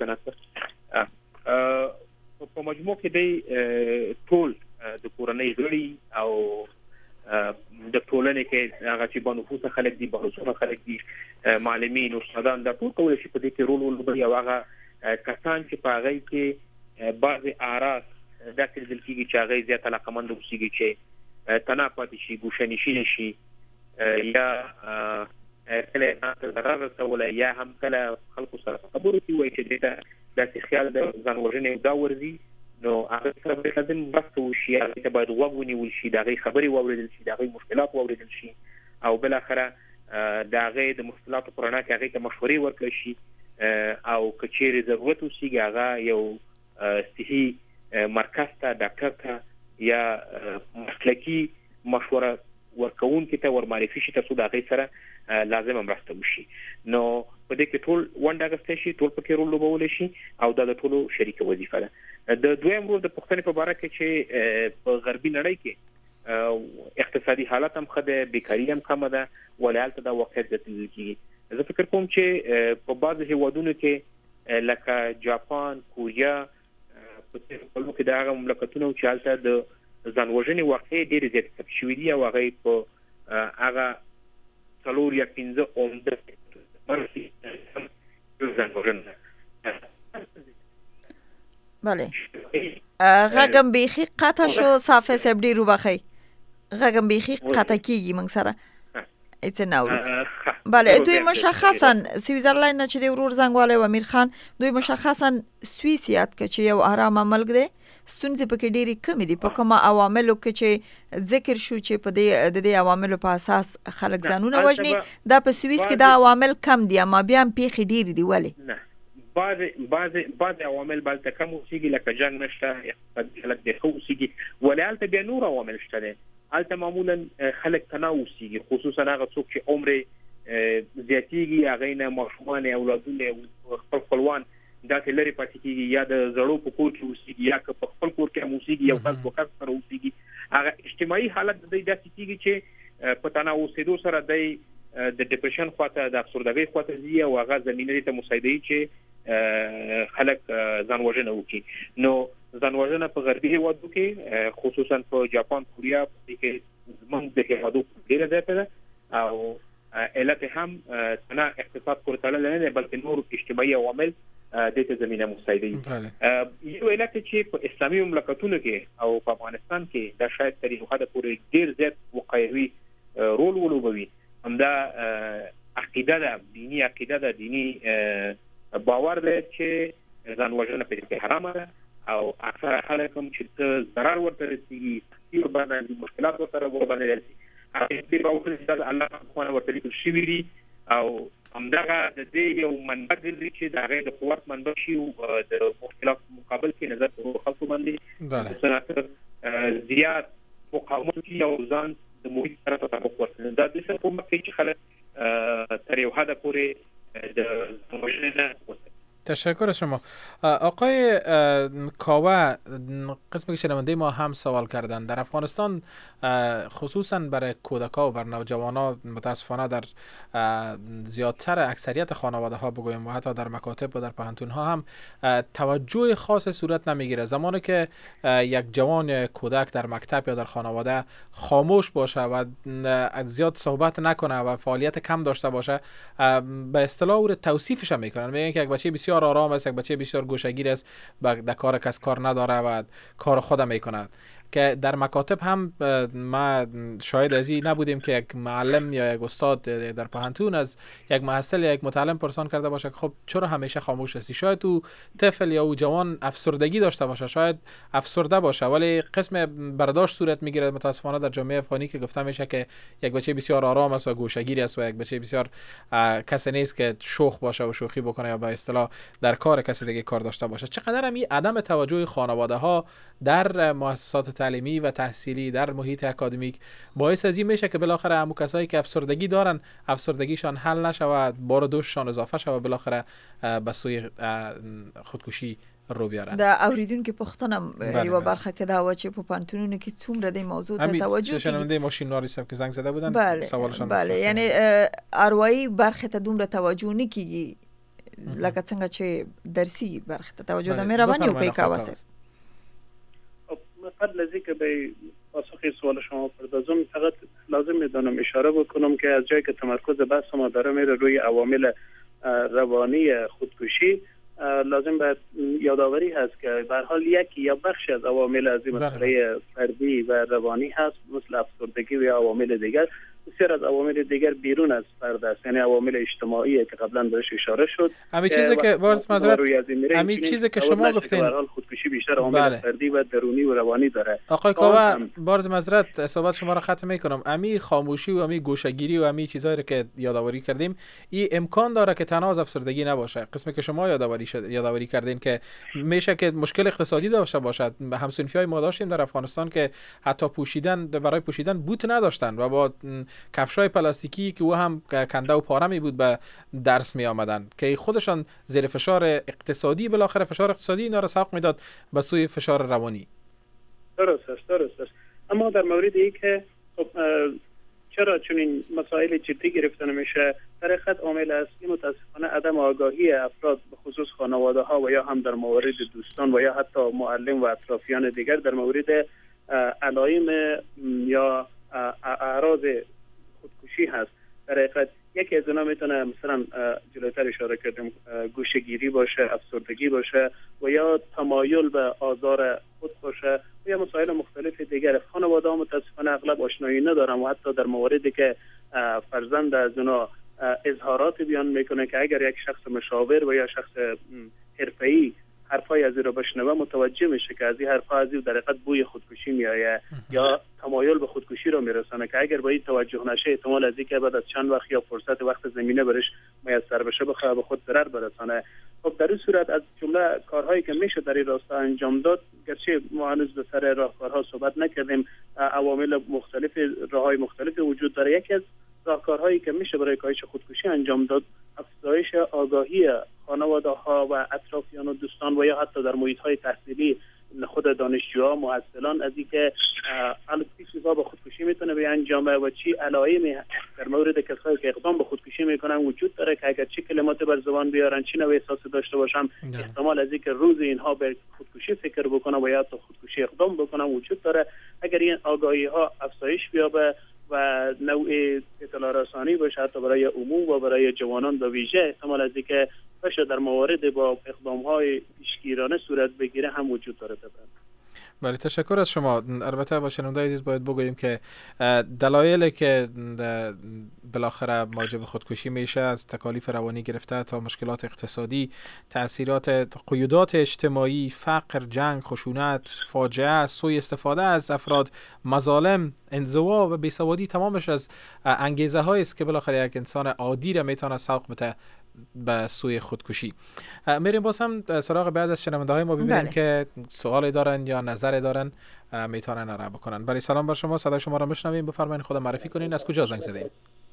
په مجموع کې دی ټول د کورنۍ غړي او د ټولنې کې هغه چې بنفوذ خلک دي بنفوذ خلک دي معلمین او استادان دا ټول کولی شي په دې کې رول ولوبوي او هغه کسان چې په هغه کې بعض اراس داسې لیدل کېږي چې هغه زیات علاقمند اوسېږي چې تنها پاتې شي ګوښه‌نشینه شي یا کله ضرر رسولی یا هم کله خلکو سره خبرو کې وایي چې دې ته داسې خیال د ځان وژنې دا ورځي نو هغه سره باید لازم بحث وشي هغې ته باید غوږ ونیول شي د هغې خبرې واورېدل شي د هغې مشکلات واورېدل شي او بالاخره د هغې د مشکلاتو په رڼا کې هغې ته مشورې ورکړل شي او که چیرې ضرورت اوسېږي هغه یو صحي مرکز ته ډاکټر ته یا مسلکي مشوره ورکوونکي ته ورمعرفي شي ترڅو د هغې سره لازمه مرسته وشي. نو په دې کې ټول ونډه اخیستی شي ټول پکې رول لوبولی شي او دا د ټولو شریکه وظیفه ده. د دویم رول د پوښتنې په باره کې چې په غربي نړۍ کې اقتصادي حالت هم ښه دی بیکاري هم کمه ده ولې هلته دا واقعیت زیات لیدل کېږي. زه فکر کوم چې په بعضو هېوادونو کې لکه جاپان کوریا په تېرو کلونو کې د هغه مملکتونه چې هلته د ځان وژنې واقعې ډېرې زیاتې ثبت شوي دي او هغه په هغه 4 یا 15 عمده ځان وژنه. بله غږم بیخي قطع شو صافی صاحب ډېر وبخئ غږم بیخي قطع کېږي موږ سره هېڅ نه اورو. بله دوی مشخصا سویزرلند نه چې د ورور زنګ و امیر خان دوی مشخصا سویس یاد که چې یو ارامه ملک دی ستونزې پکې ډېرې کمې دي په کومه عواملو کې چې ذکر شو چې په دې عواملو په اساس خلک ځانونه وژني دا په سویس کې دا عوامل کم دي اما بیا هم پیښې ډېرې دي. ولې بعض عوامل به هلته کم اوسېږي لکه جنګ نشته اقتصادي حالت ډېر ښه اوسېږي ولې هلته بیا نور عوامل شته دی. هلته معمولا خلک تنها اوسېږي خصوصا هغه څوک چې عمر زیاتېږي هغې نه ماشومان اولادونه خپل خپلوان داسې لرې پاتې کېږي یا د زړو په کور کې اوسېږي یا که په خپل کور کې هم اوسېږي یو کس په کس سره اوسېږي هغه اجتماعي حالت د دوی داسې کېږي چې په تنها اوسېدو سره دی د ډپریشن خواته د افسردګۍ خواته ځي او هغه زمینه دې ته مساعدوي چې خلک ځان وژنه وکړي. نو ځان وژنه په غربي هېوادو کې خصوصا په جاپان کوریا په دې کې زموږ د هېوادو ډېره زیاته ده او علت هم نه اقتصاد پورې تړلی نه دی بلکې نور اجتماعي عوامل دې ته زمینه مساعدوي. یو علت چې په اسلامي مملکتونو کې او په افغانستان کې دا شاید تر یو حده پورې ډېر زیات وقایوي رول ولوبوي همدا عقیده ده دیني عقیده ده دیني باور دی چې ځان وژنه په دې کې حرامه ده او اکثره خلک هم چې ضرر ورته رسېږي باندې مشکلات ورته ورباندې راځي هغې دې باور چې الله سبحانه ورته لیکل شوي دي او همدغه د دې یو منبع ګرځي چې د هغې د قوت منبع شي او د مشکلات مقابل کې نظر په خلکو باندې زیات مقاومت وکړي او ځان د محیط سره تطابق ورکړي. دا داسې کومک کوي چې خلک تر یو حده پورې د وژنې نه وساتي. تشکر از شما. آقای کاوه قسم که شنونده ما هم سوال کردن در افغانستان خصوصا برای کودکان و بر نوجوانان متاسفانه در زیادتر اکثریت خانواده ها بگویم و حتی در مکاتب و در پانتون ها هم توجه خاص صورت نمیگیره. زمانی که یک جوان یا کودک در مکتب یا در خانواده خاموش باشه و زیاد صحبت نکنه و فعالیت کم داشته باشه به اصطلاح او توصیفش هم میکنن، میگن که یک بچه بسیار آرام است، یک بچه بسیار گوشه‌گیر است، در کار کس کار نداره و کار خودم میکنه. که در مکاتب هم ما شاید ازی نبودیم که یک معلم یا یک استاد در پانتون از یک محصل یا یک متعلم پرسان کرده باشه که خب چرا همیشه خاموش هستی؟ شاید تو طفل یا او جوان افسردگی داشته باشه، شاید افسرده باشه، ولی قسم برداشت صورت میگیره متاسفانه در جامعه افغانی که گفته میشه که یک بچه بسیار آرام است و گوشه‌گیر است و یک بچه بسیار کسی نیست که شوخ باشه و شوخی بکنه یا به اصطلاح در کار کسی دیگه کار داشته باشه. چقدر هم این عدم توجه خانواده ها در مؤسسات تعلیمی و تحصیلی در محیط اکادمیک باعث از این میشه که بالاخره همون کسایی که افسردگی دارن افسردگیشان حل نشود، بار دوششان اضافه شود، بالاخره به سوی خودکشی رو بیارن. دا اوریدونکو پختنم یو برخه که دا چې په پانتونونو کې څومره د موضوع ته توجه کوي. همین ماشین ناریسم که زنگ زده بودن سوالشان. بله یعنی اروایی برخه ته دومره توجه نکیږي لکه څنګه چې درسي برخه ته توجه د مهرباني وکړئ کاوه. قبل از اینکه به پاسخ سوال شما بپردازم فقط لازم میدونم اشاره بکنم که از جایی که تمرکز بحث ما داره میره روی عوامل روانی خودکشی، لازم باید یادآوری هست که به هر حال یکی یا بخشی از عوامل از این مسئله فردی و روانی هست، مثل افسردگی و عوامل دیگر. بسیار از عوامل دیگر بیرون از فرد است، یعنی عوامل اجتماعی که قبلا بهش اشاره شد. همین چیزی که باز معذرت همین چیزی که شما گفتین، به هر حال خودکشی بیشتر عوامل فردی و درونی و روانی داره. آقای کاوه باز معذرت صحبت شما را ختم میکنم. امی خاموشی و امی گوشه‌گیری و امی چیزایی که یادآوری کردیم، این امکان داره که تنها از افسردگی نباشه. قسمی که شما یادآوری کردین که میشه که مشکل اقتصادی داشته باشد. همسنفیای ما داشتیم در افغانستان که حتی پوشیدن برای پوشیدن بوت نداشتن و با کفشای پلاستیکی که او هم کنده و پاره می بود به درس می آمدن که خودشان زیر فشار اقتصادی، بالاخره فشار اقتصادی اینا را سوق میداد به سوی فشار روانی. درست است. اما در مورد این که چرا چون این مسائل جدی گرفته نمیشه، در حقیقت عامل اصلی متاسفانه عدم آگاهی افراد به خصوص خانواده ها و یا هم در مورد دوستان و یا حتی معلم و اطرافیان دیگر در مورد علائم یا اعراض خودکشی هست. در حقیقت یکی از اینا میتونه مثلا جلوتر اشاره کردیم گوشه‌گیری باشه، افسردگی باشه و یا تمایل به آزار خود باشه و یا مسائل مختلف دیگر. خانواده ها متاسفانه اغلب آشنایی ندارن و حتی در مواردی که فرزند از اونا اظهارات بیان میکنه که اگر یک شخص مشاور و یا شخص حرفه‌ای حرفای از رو بشنوه متوجه میشه که از این حرفا از در حقیقت بوی خودکشی میآید یا تمایل به خودکشی رو میرسونه که اگر با این توجه نشه احتمال از اینکه بعد از چند وقت یا فرصت وقت زمینه برش میسر بشه بخواد به خود ضرر برسونه. خب در این صورت از جمله کارهایی که میشه در این راستا انجام داد، گرچه ما هنوز به سر راهکارها صحبت نکردیم، عوامل مختلف، راههای مختلف وجود داره. یکی از راهکارهایی که میشه برای کاهش خودکشی انجام داد افزایش آگاهی خانواده ها و اطرافیان و دوستان و یا حتی در محیط های تحصیلی خود دانشجوها محصلان از اینکه چه چیزا به خودکشی میتونه به انجامه و چی علائمی در مورد کسایی که اقدام به خودکشی میکنن وجود داره که اگر چه کلمات بر زبان بیارن، چی نوع احساسی داشته باشن، احتمال از اینکه روز اینها به خودکشی فکر بکنن و یا تا خودکشی اقدام بکنن وجود داره. اگر این آگاهی ها افزایش بیابه و نوع اطلاع رسانی باشه حتی برای عموم و برای جوانان به ویژه، احتمال از اینکه بشه در موارد با اقدام‌های پیشگیرانه صورت بگیره هم وجود داره. بله تشکر از شما. البته با شنونده‌های عزیز باید بگوییم که دلایلی که بالاخره موجب خودکشی میشه از تکالیف روانی گرفته تا مشکلات اقتصادی، تأثیرات قیودات اجتماعی، فقر، جنگ، خشونت، فاجعه، سوء استفاده از افراد، مظالم، انزوا و بیسوادی، تمامش از انگیزه هایی است که بالاخره یک انسان عادی را میتونه سوق بده به سوی خودکشی. میریم باز هم سراغ بعد از شنونده‌های ما ببینیم که سوالی دارن یا نظری دارن میتونن را بکنن. برای سلام بر شما، صدای شما را میشنویم. بفرمایید خود معرفی کنین، از کجا زنگ زدین؟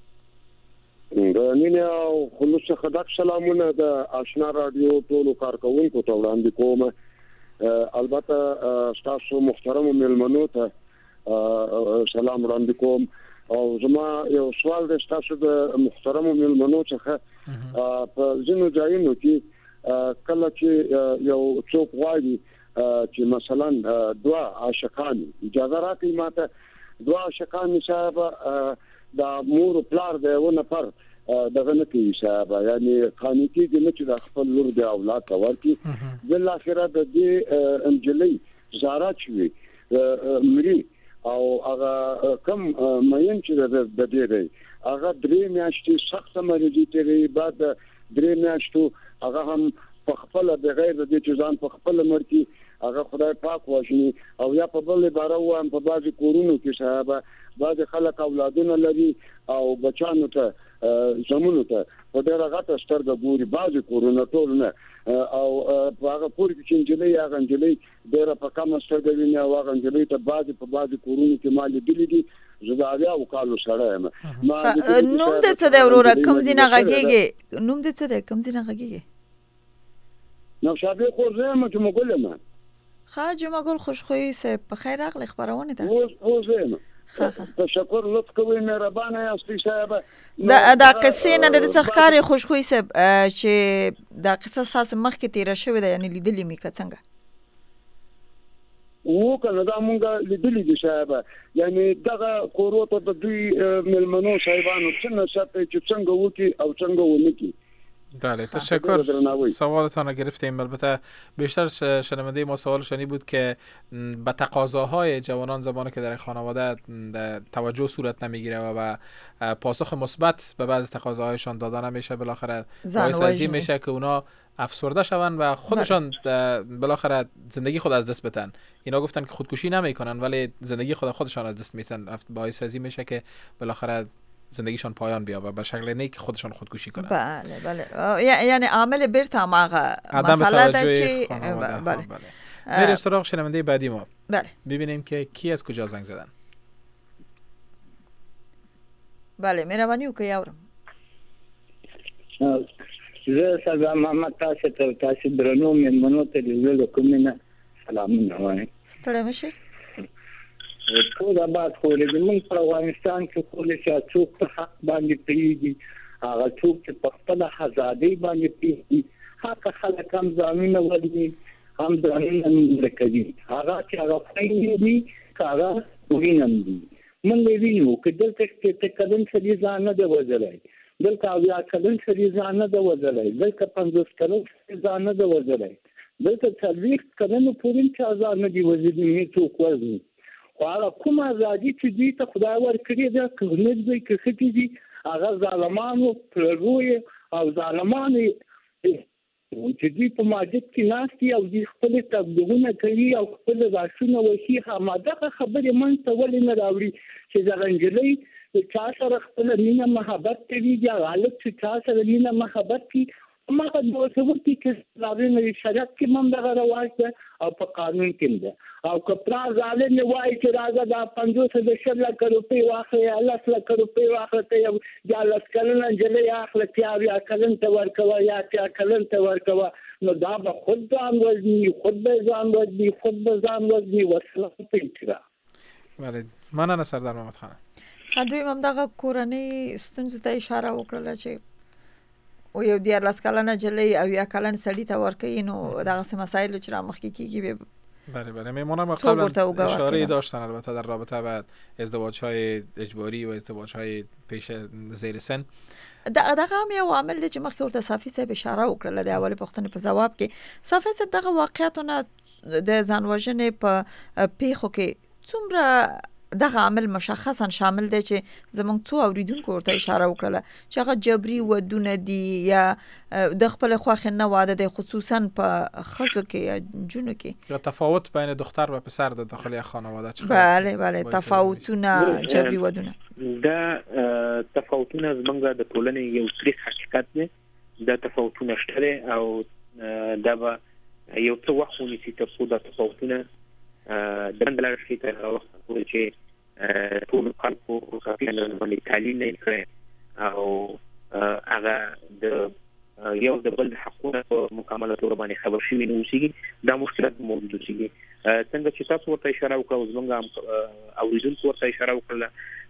مینه او خلوص خدک سلامونه د آشنا رادیو ټولو کارکونکو ته وړاندې کوم. البته تاسو محترم ملمنو ته سلام وړاندې کوم او زما یو سوال د تاسو د محترم ملمنو څخه په ځینو ځایونو کې کله چې یو څوک وایي چې مثلا دوا عاشقان اجازه راکړي ماته دوا عاشقان صاحب دا مور پلار دی ونه پر دغه نه کوي صاحب، یعنی قانوني کې نه چې د خپل لور د اولاد ورکی بل اخره د دې انجلۍ زارا چوي مری او هغه کم مېن چې د دې دی هغه درې میاشتې سخت مریضي تیرې بعد درې میاشتو هغه هم په خپل بغیر د دې چې ځان په خپل مرتي هغه خدای پاک واشني او یا په بل عبارت وایم په بعضي کورونو کې صاحب بعض خلک اولادونه لري او بچانو ته زمونو ته په ډېر غټه سترګه ګوري بعضي کورونه ټول نه او په هغه کور کې چې انجلۍ هغه انجلۍ ډېر په کم سترګه ویني او هغه انجلۍ ته په بعضي کورونو کې مال دي دي زداویا او کالو سره یم نوم د څه د وروره کوم ځینه غږیږي نوم د څه د کوم ځینه غږیږي نو شابه خو زما چې مګل ما خاجه مګل خوشخوئی سه په خیر اغلی خبرونه ده او زما تشکر لطف کوي مهربانه یاستئ صاحب دا قصې نه د څخکاري خوشخوئی سه چې دا قصه ساس مخ کې تیر شوی ده یعنی لیدلې می څنګه و کنه دا مونږه لیدلې دي صاحب یعنی دغه کوروته د دوی ملمنو صاحبانو څنګه شته چې څنګه وکی او څنګه ونکي بله تشکر سوالتان را گرفتیم. البته بیشتر شنونده ما سوالشانی بود که به تقاضاهای جوانان زمانی که در خانواده توجه صورت نمیگیره و پاسخ مثبت به بعضی تقاضاهایشان داده نمیشه بالاخره باعث از این میشه که اونا افسرده شون و خودشان بالاخره زندگی خود از دست بدن. اینا گفتن که خودکشی نمیکنن ولی زندگی خودشان از دست میدن. باعث از این میشه که بالاخره زندگیشان پایان بیابه به شکل نیک خودشان خودکشی کنن. بله بله یعنی عامل برتام آقا مسئله ده چی بله میریم سراغ شنونده بعدی ما. بله ببینیم که کی از کجا زنگ زدن. بله مهربانی وکړئ یاورم. زه سلام محمد تاسو درنو مېلمنو ته د زړه کومه سلامونه وایم. ستړی مشئ. ټول آباد خو د موږ په افغانستان کې خو له څوک په حق باندې پیږي هغه څوک چې په خپل آزادۍ باندې پیږي حق خلک هم ځانونه ولري هم ځانونه مرکزي هغه چې هغه فاین دي هغه وینم دي موږ وینو چې دلته کې کلن سړي ځان نه دی وځلای دلته بیا کلن سړي ځان نه دی وځلای دلته 50 کلن سړي ځان نه دی وځلای دلته 40 کلن پورې چې ځان نه دی وځلای نه څوک وځي خو هغه کوم ازادي چې دوی ته خدای ورکړي ده کورنۍ دوی کې ښکي دي هغه ظالمانو پرروي او ظالمانو چې دوی په ماجد کې ناستي او دوی خپل تبلیغونه کوي او خپل راشونه وشي همدغه خبرې من ته ولې نه راوړي چې دغه نجلۍ چا سره خپل مینه محبت کوي یا غالب چې چا سره مینه محبت کوي ماته د وسوتي کې راوړي شریعت کې مم دغه رواج ده او په قانون کې ده او کپرا ظالم نه وای چې راځه دا 500 لک روپۍ واخلې 10 لک روپۍ واخلې یا لسکلن انجلې اخلې یا کلن ته ورکوا یا کلن ته ورکوا نو دا به خود ځان وځي خود به ځان وځي خود به ځان وځي وسله پیچرا. بله مننه سردار محمد خان. دوی هم دغه کورنۍ ستونزې ته اشاره وکړه چې او یو 14 کلنه جلې او یا کلن سړی ته ورکې نو دغه سم مسائل چې را مخکې کیږي. بله میمونم قبلا اشاره داشتن البته در رابطه با ازدواج‌های اجباری و ازدواج‌های پیش زیر سن. دغه هم یو عامل دی چې مخکې ورته صافي صاحب اشاره وکړه د اول پوښتنې په جواب کې. صافي صاحب دغه واقعیتونه د ځانوژنې په پیښو کې څومره دغه عامل مشخصا شامل دی چې زمونږ څو اوریدونکو ورته اشاره وکړه چې هغه جبري ودونه دي یا د خپل خوښې نه واده دی خصوصا په ښځو کې یا نجونو کې یا تفاوت بین دختر و پسر د داخل خانواده چه بله بله تفاوتونه جبري ودونه دا تفاوتونه زمونږ د ټولنې یو تاریخ حقیقت دی دا تفاوتونه شته او دا به یو څه وخت ونیسي تر څو دا تفاوتونه د بندلار شي ته وخت چې ټول خلکو خپل باندې تعلیم نه کړي او هغه د یو د بل حقوقو په مکمله تور باندې خبر شي نو چې دا مشکلات موجود شي څنګه چې تاسو ورته اشاره وکړو زمونږ اوریدونکو ورته اشاره وکړه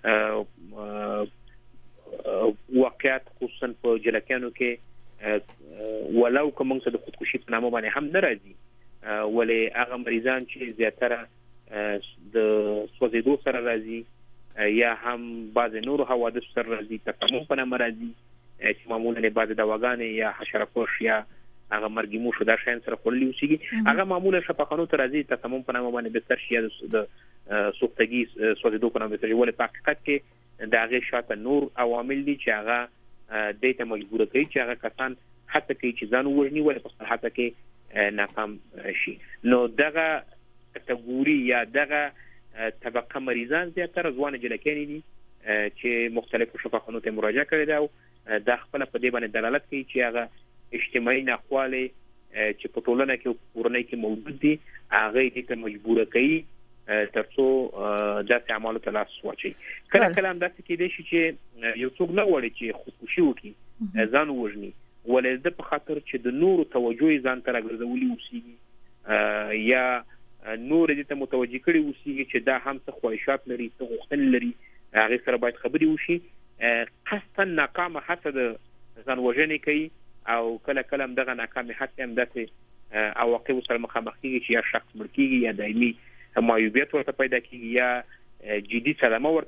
واقعیت خصوصا په جلکانو کې ولو کوم څه د خودکشي په نامه باندې هم ناراضي ولی هغه مریضان چې زیاتره د سوځېدو سره راځي یا هم بعض نور حوادث سره راځي تکمم په نامه راځي چې معمولا بعض دواګانې یا حشره‌کش یا هغه مرګي موشو دا شین سره خورلي وسیږي هغه معمولا شفاخانو ته راځي تکمم په نامه باندې بستر شي د سوختګي سوځېدو په نامه بستر ولی په حقیقت کې د هغه شاته نور عوامل دي چې هغه د ته مجبور کوي چې هغه کسان حتی که ځان وژني ولې په صراحت کې ناکام شي. نو دغه کټګوري یا دغه طبقه مریضان زیاتره ځوان جلکین دي چې مختلفو شفاخانو ته مراجعه کړې ده او دا خپل په دې باندې دلالت کوي چې هغه اجتماعي ناخوالې چې په ټولنه کې او کورنۍ کې موجود دي هغه دې ته مجبور کوي ترڅو داسې اعمالو ته لاس واچوي. کله کله هم داسې کېدای شي چې یو څوک نه غواړي چې خودکشي وکړي ځان ووژني ولې د په خاطر چې د نورو توجه یې ځان ته راګرځولي اوسېږي یا نور دې ته متوجه کړي اوسېږي چې دا هم څه خواهشات لري څه غوښتنې لري هغې سره باید خبرې وشي. قصدا ناکامه هڅه د ځان وژنې کوي او کله کله هم دغه ناکامې هڅې هم داسې عواقبو سره مخامخ کېږي چې یا شخص مړ کېږي یا دایمي معیوبیت ورته پیدا کېږي یا جدي صدمه ورته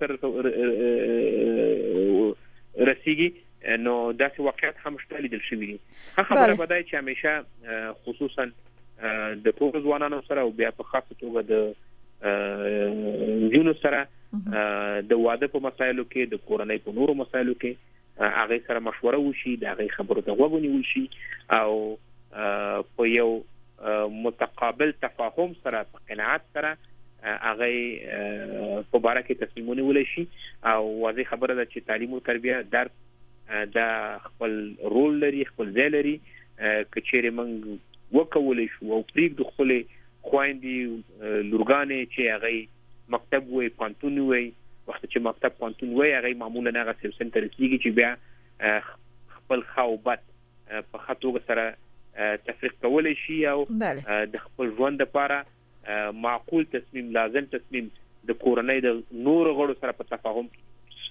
رسیږي. نو داسې واقعیت هم شته لیدل شوي دي. خبره به دا چې همیشه خصوصا د ټولو ځوانانو سره او بیا په خاصه توګه د نجونو سره د واده په مسایلو کې د کورنۍ په نورو مسایلو کې هغې سره مشوره وشي د هغې خبرو ته غوږ ونیول شي او په یو متقابل تفاهم سره په قناعت سره هغې په باره کې تصمیم ونیولی شي. او واضح خبره ده چې تعلیم او تربیه درس دا خپل رول لري خپل ځای لري. که چیرې موږ وکولی شو او پرېږدو خپلې خویندې لورګانې چې هغې مکتب وی پوهنتون وی وخت چې مکتب پوهنتون وی هغې معمولا هغه سن ته رسېږي چې بیا خپل ښه او بد په ښه توګه سره تفریق کولی شي او د خپل ژوند لپاره معقول تصمیم لازم تصمیم د کورنۍ د نورو غړو سره په تفاهم کې.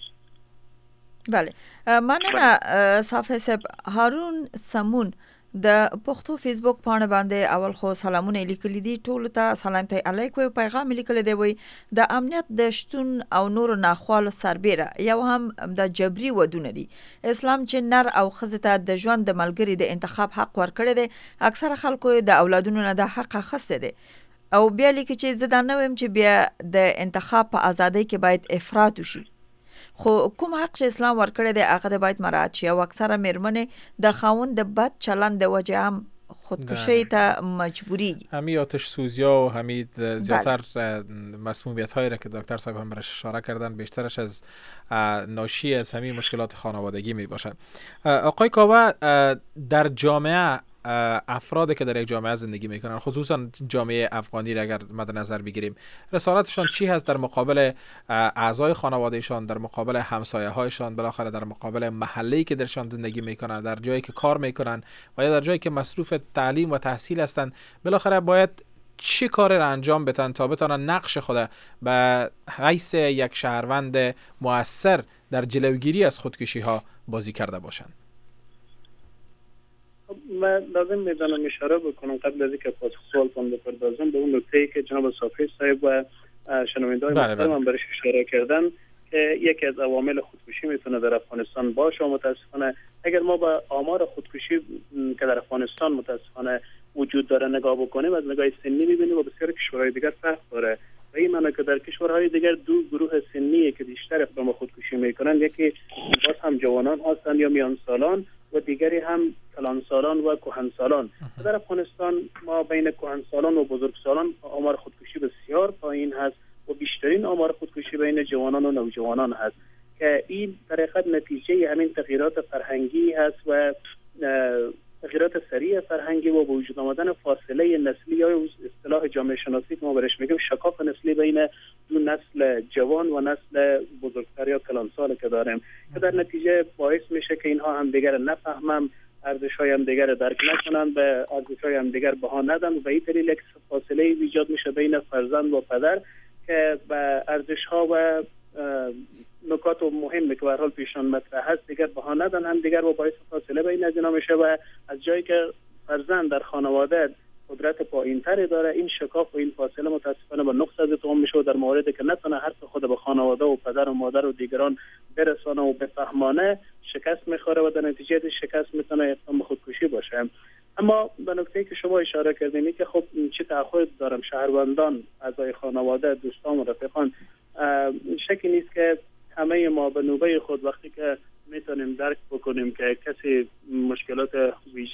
بله مننه صافی صاحب. هارون سمون د پښتو فیسبوک پاڼه باندې اول خو سلامونه لیکلي دي ټولو ته سلام ته علیکم او پیغام لیکلی دی وي د امنیت د شتون او نور ناخوالو سربېره یو هم د جبري ودونه دي. اسلام چې نر او ښځې ته د ژوند د ملګري د انتخاب حق ورکړی دی اکثره خلکو د اولادونو نه د حق اخیستی دی او بیا لیکي چې زه دا نه وایم چې بیا د انتخاب په ازادۍ کې باید افراط وشي خو کوم حق چې اسلام ورکړی دی هغه باید مراعات شي او اکثره میرمنې د خاوند د بد چلند د وجه هم خودکشی ته مجبوری همین آتش سوزیا و همین زیادتر مسمومیت هایی را که دکتر صاحب هم برش اشاره کردن بیشترش از ناشی از همین مشکلات خانوادگی می باشد. آقای کاوه در جامعه افرادی که در یک جامعه زندگی میکنن خصوصا جامعه افغانی را اگر مد نظر بگیریم رسالتشان چی هست در مقابل اعضای خانوادهشان در مقابل همسایه هایشان بالاخره در مقابل محله‌ای که درشان زندگی میکنن در جایی که کار میکنن و یا در جایی که مصروف تعلیم و تحصیل هستند بالاخره باید چی کار را انجام بدن تا بتونن نقش خود به حیث یک شهروند مؤثر در جلوگیری از خودکشی ها بازی کرده باشند؟ من لازم میدانم اشاره بکنم قبل از اینکه پاسخ سوالتون بپردازم به اون نکته‌ای که جناب صافی صاحب و شنونده‌های محترم برش اشاره کردن که یکی از عوامل خودکشی میتونه در افغانستان باشه. متاسفانه اگر ما به آمار خودکشی که در افغانستان متاسفانه وجود داره نگاه بکنیم از نگاه سنی میبینیم و بسیار کشورهای دیگر فرق داره و این معنی که در کشورهای دیگر دو گروه سنی که بیشتر اقدام خودکشی میکنن یکی باز هم جوانان هستند یا میان سالان و دیگری هم کلانسالان و کهنسالان. در افغانستان ما بین کهنسالان و بزرگسالان آمار خودکشی بسیار پایین هست و بیشترین آمار خودکشی بین جوانان و نوجوانان هست که این در حقیقت نتیجه همین تغییرات فرهنگی هست و تغییرات سریع فرهنگی و وجود آمدن فاصله نسلی یا اصطلاح جامعه شناسی که ما برش میگیم شکاف نسلی بین دو نسل جوان و نسل بزرگتر یا کلانسال که داریم که در نتیجه باعث میشه که اینها هم دیگر نفهمن ارزش‌های هم دیگر درک نکنن به ارزش‌های هم دیگر بها ندن و این دلیل یک فاصله ایجاد میشه بین فرزند و پدر که به ارزش‌ها و نکات مهمی که به هر حال پیشان مطرح هست دیگر بها ندن هم دیگر و باعث فاصله بین از اینا میشه و از جایی که فرزند در خانواده قدرت پایین‌تری داره این شکاف و این فاصله متاسفانه به نقص از اتهام میشه و در موردی که نتونه حرف خود به خانواده و پدر و مادر و دیگران برسانه و بفهمانه شکست میخوره و در نتیجه شکست میتونه اقدام خودکشی باشه. اما به نکته‌ای که شما اشاره کردین که خب چه تعهد دارم شهروندان اعضای خانواده دوستان و رفیقان شکی نیست که همه ما به نوبه خود وقتی که میتونیم درک بکنیم که کسی مشکلات ویژه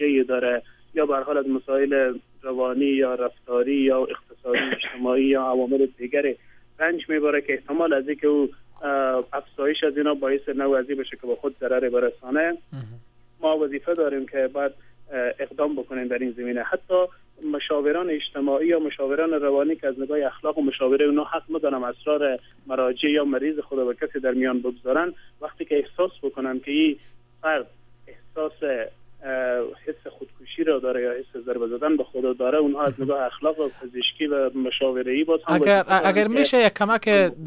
مراجعی داره یا به هر حال از مسائل روانی یا رفتاری یا اقتصادی اجتماعی یا عوامل دیگر رنج میبره که احتمال از اینکه او افزایش از اینا باعث نوازی بشه که به خود ضرر برسانه، ما وظیفه داریم که بعد اقدام بکنیم در این زمینه. حتی مشاوران اجتماعی یا مشاوران روانی که از نگاه اخلاق و مشاوره اونا حق ندارن اسرار مراجع یا مریض خود و کسی در میان بگذارن، وقتی که احساس بکنن که این فرد احساس حس خودکشی را داره یا حس ضربه زدن به خود داره، اونها از نگاه اخلاق و پزشکی و مشاوره‌ای باز هم اگر میشه یک کمک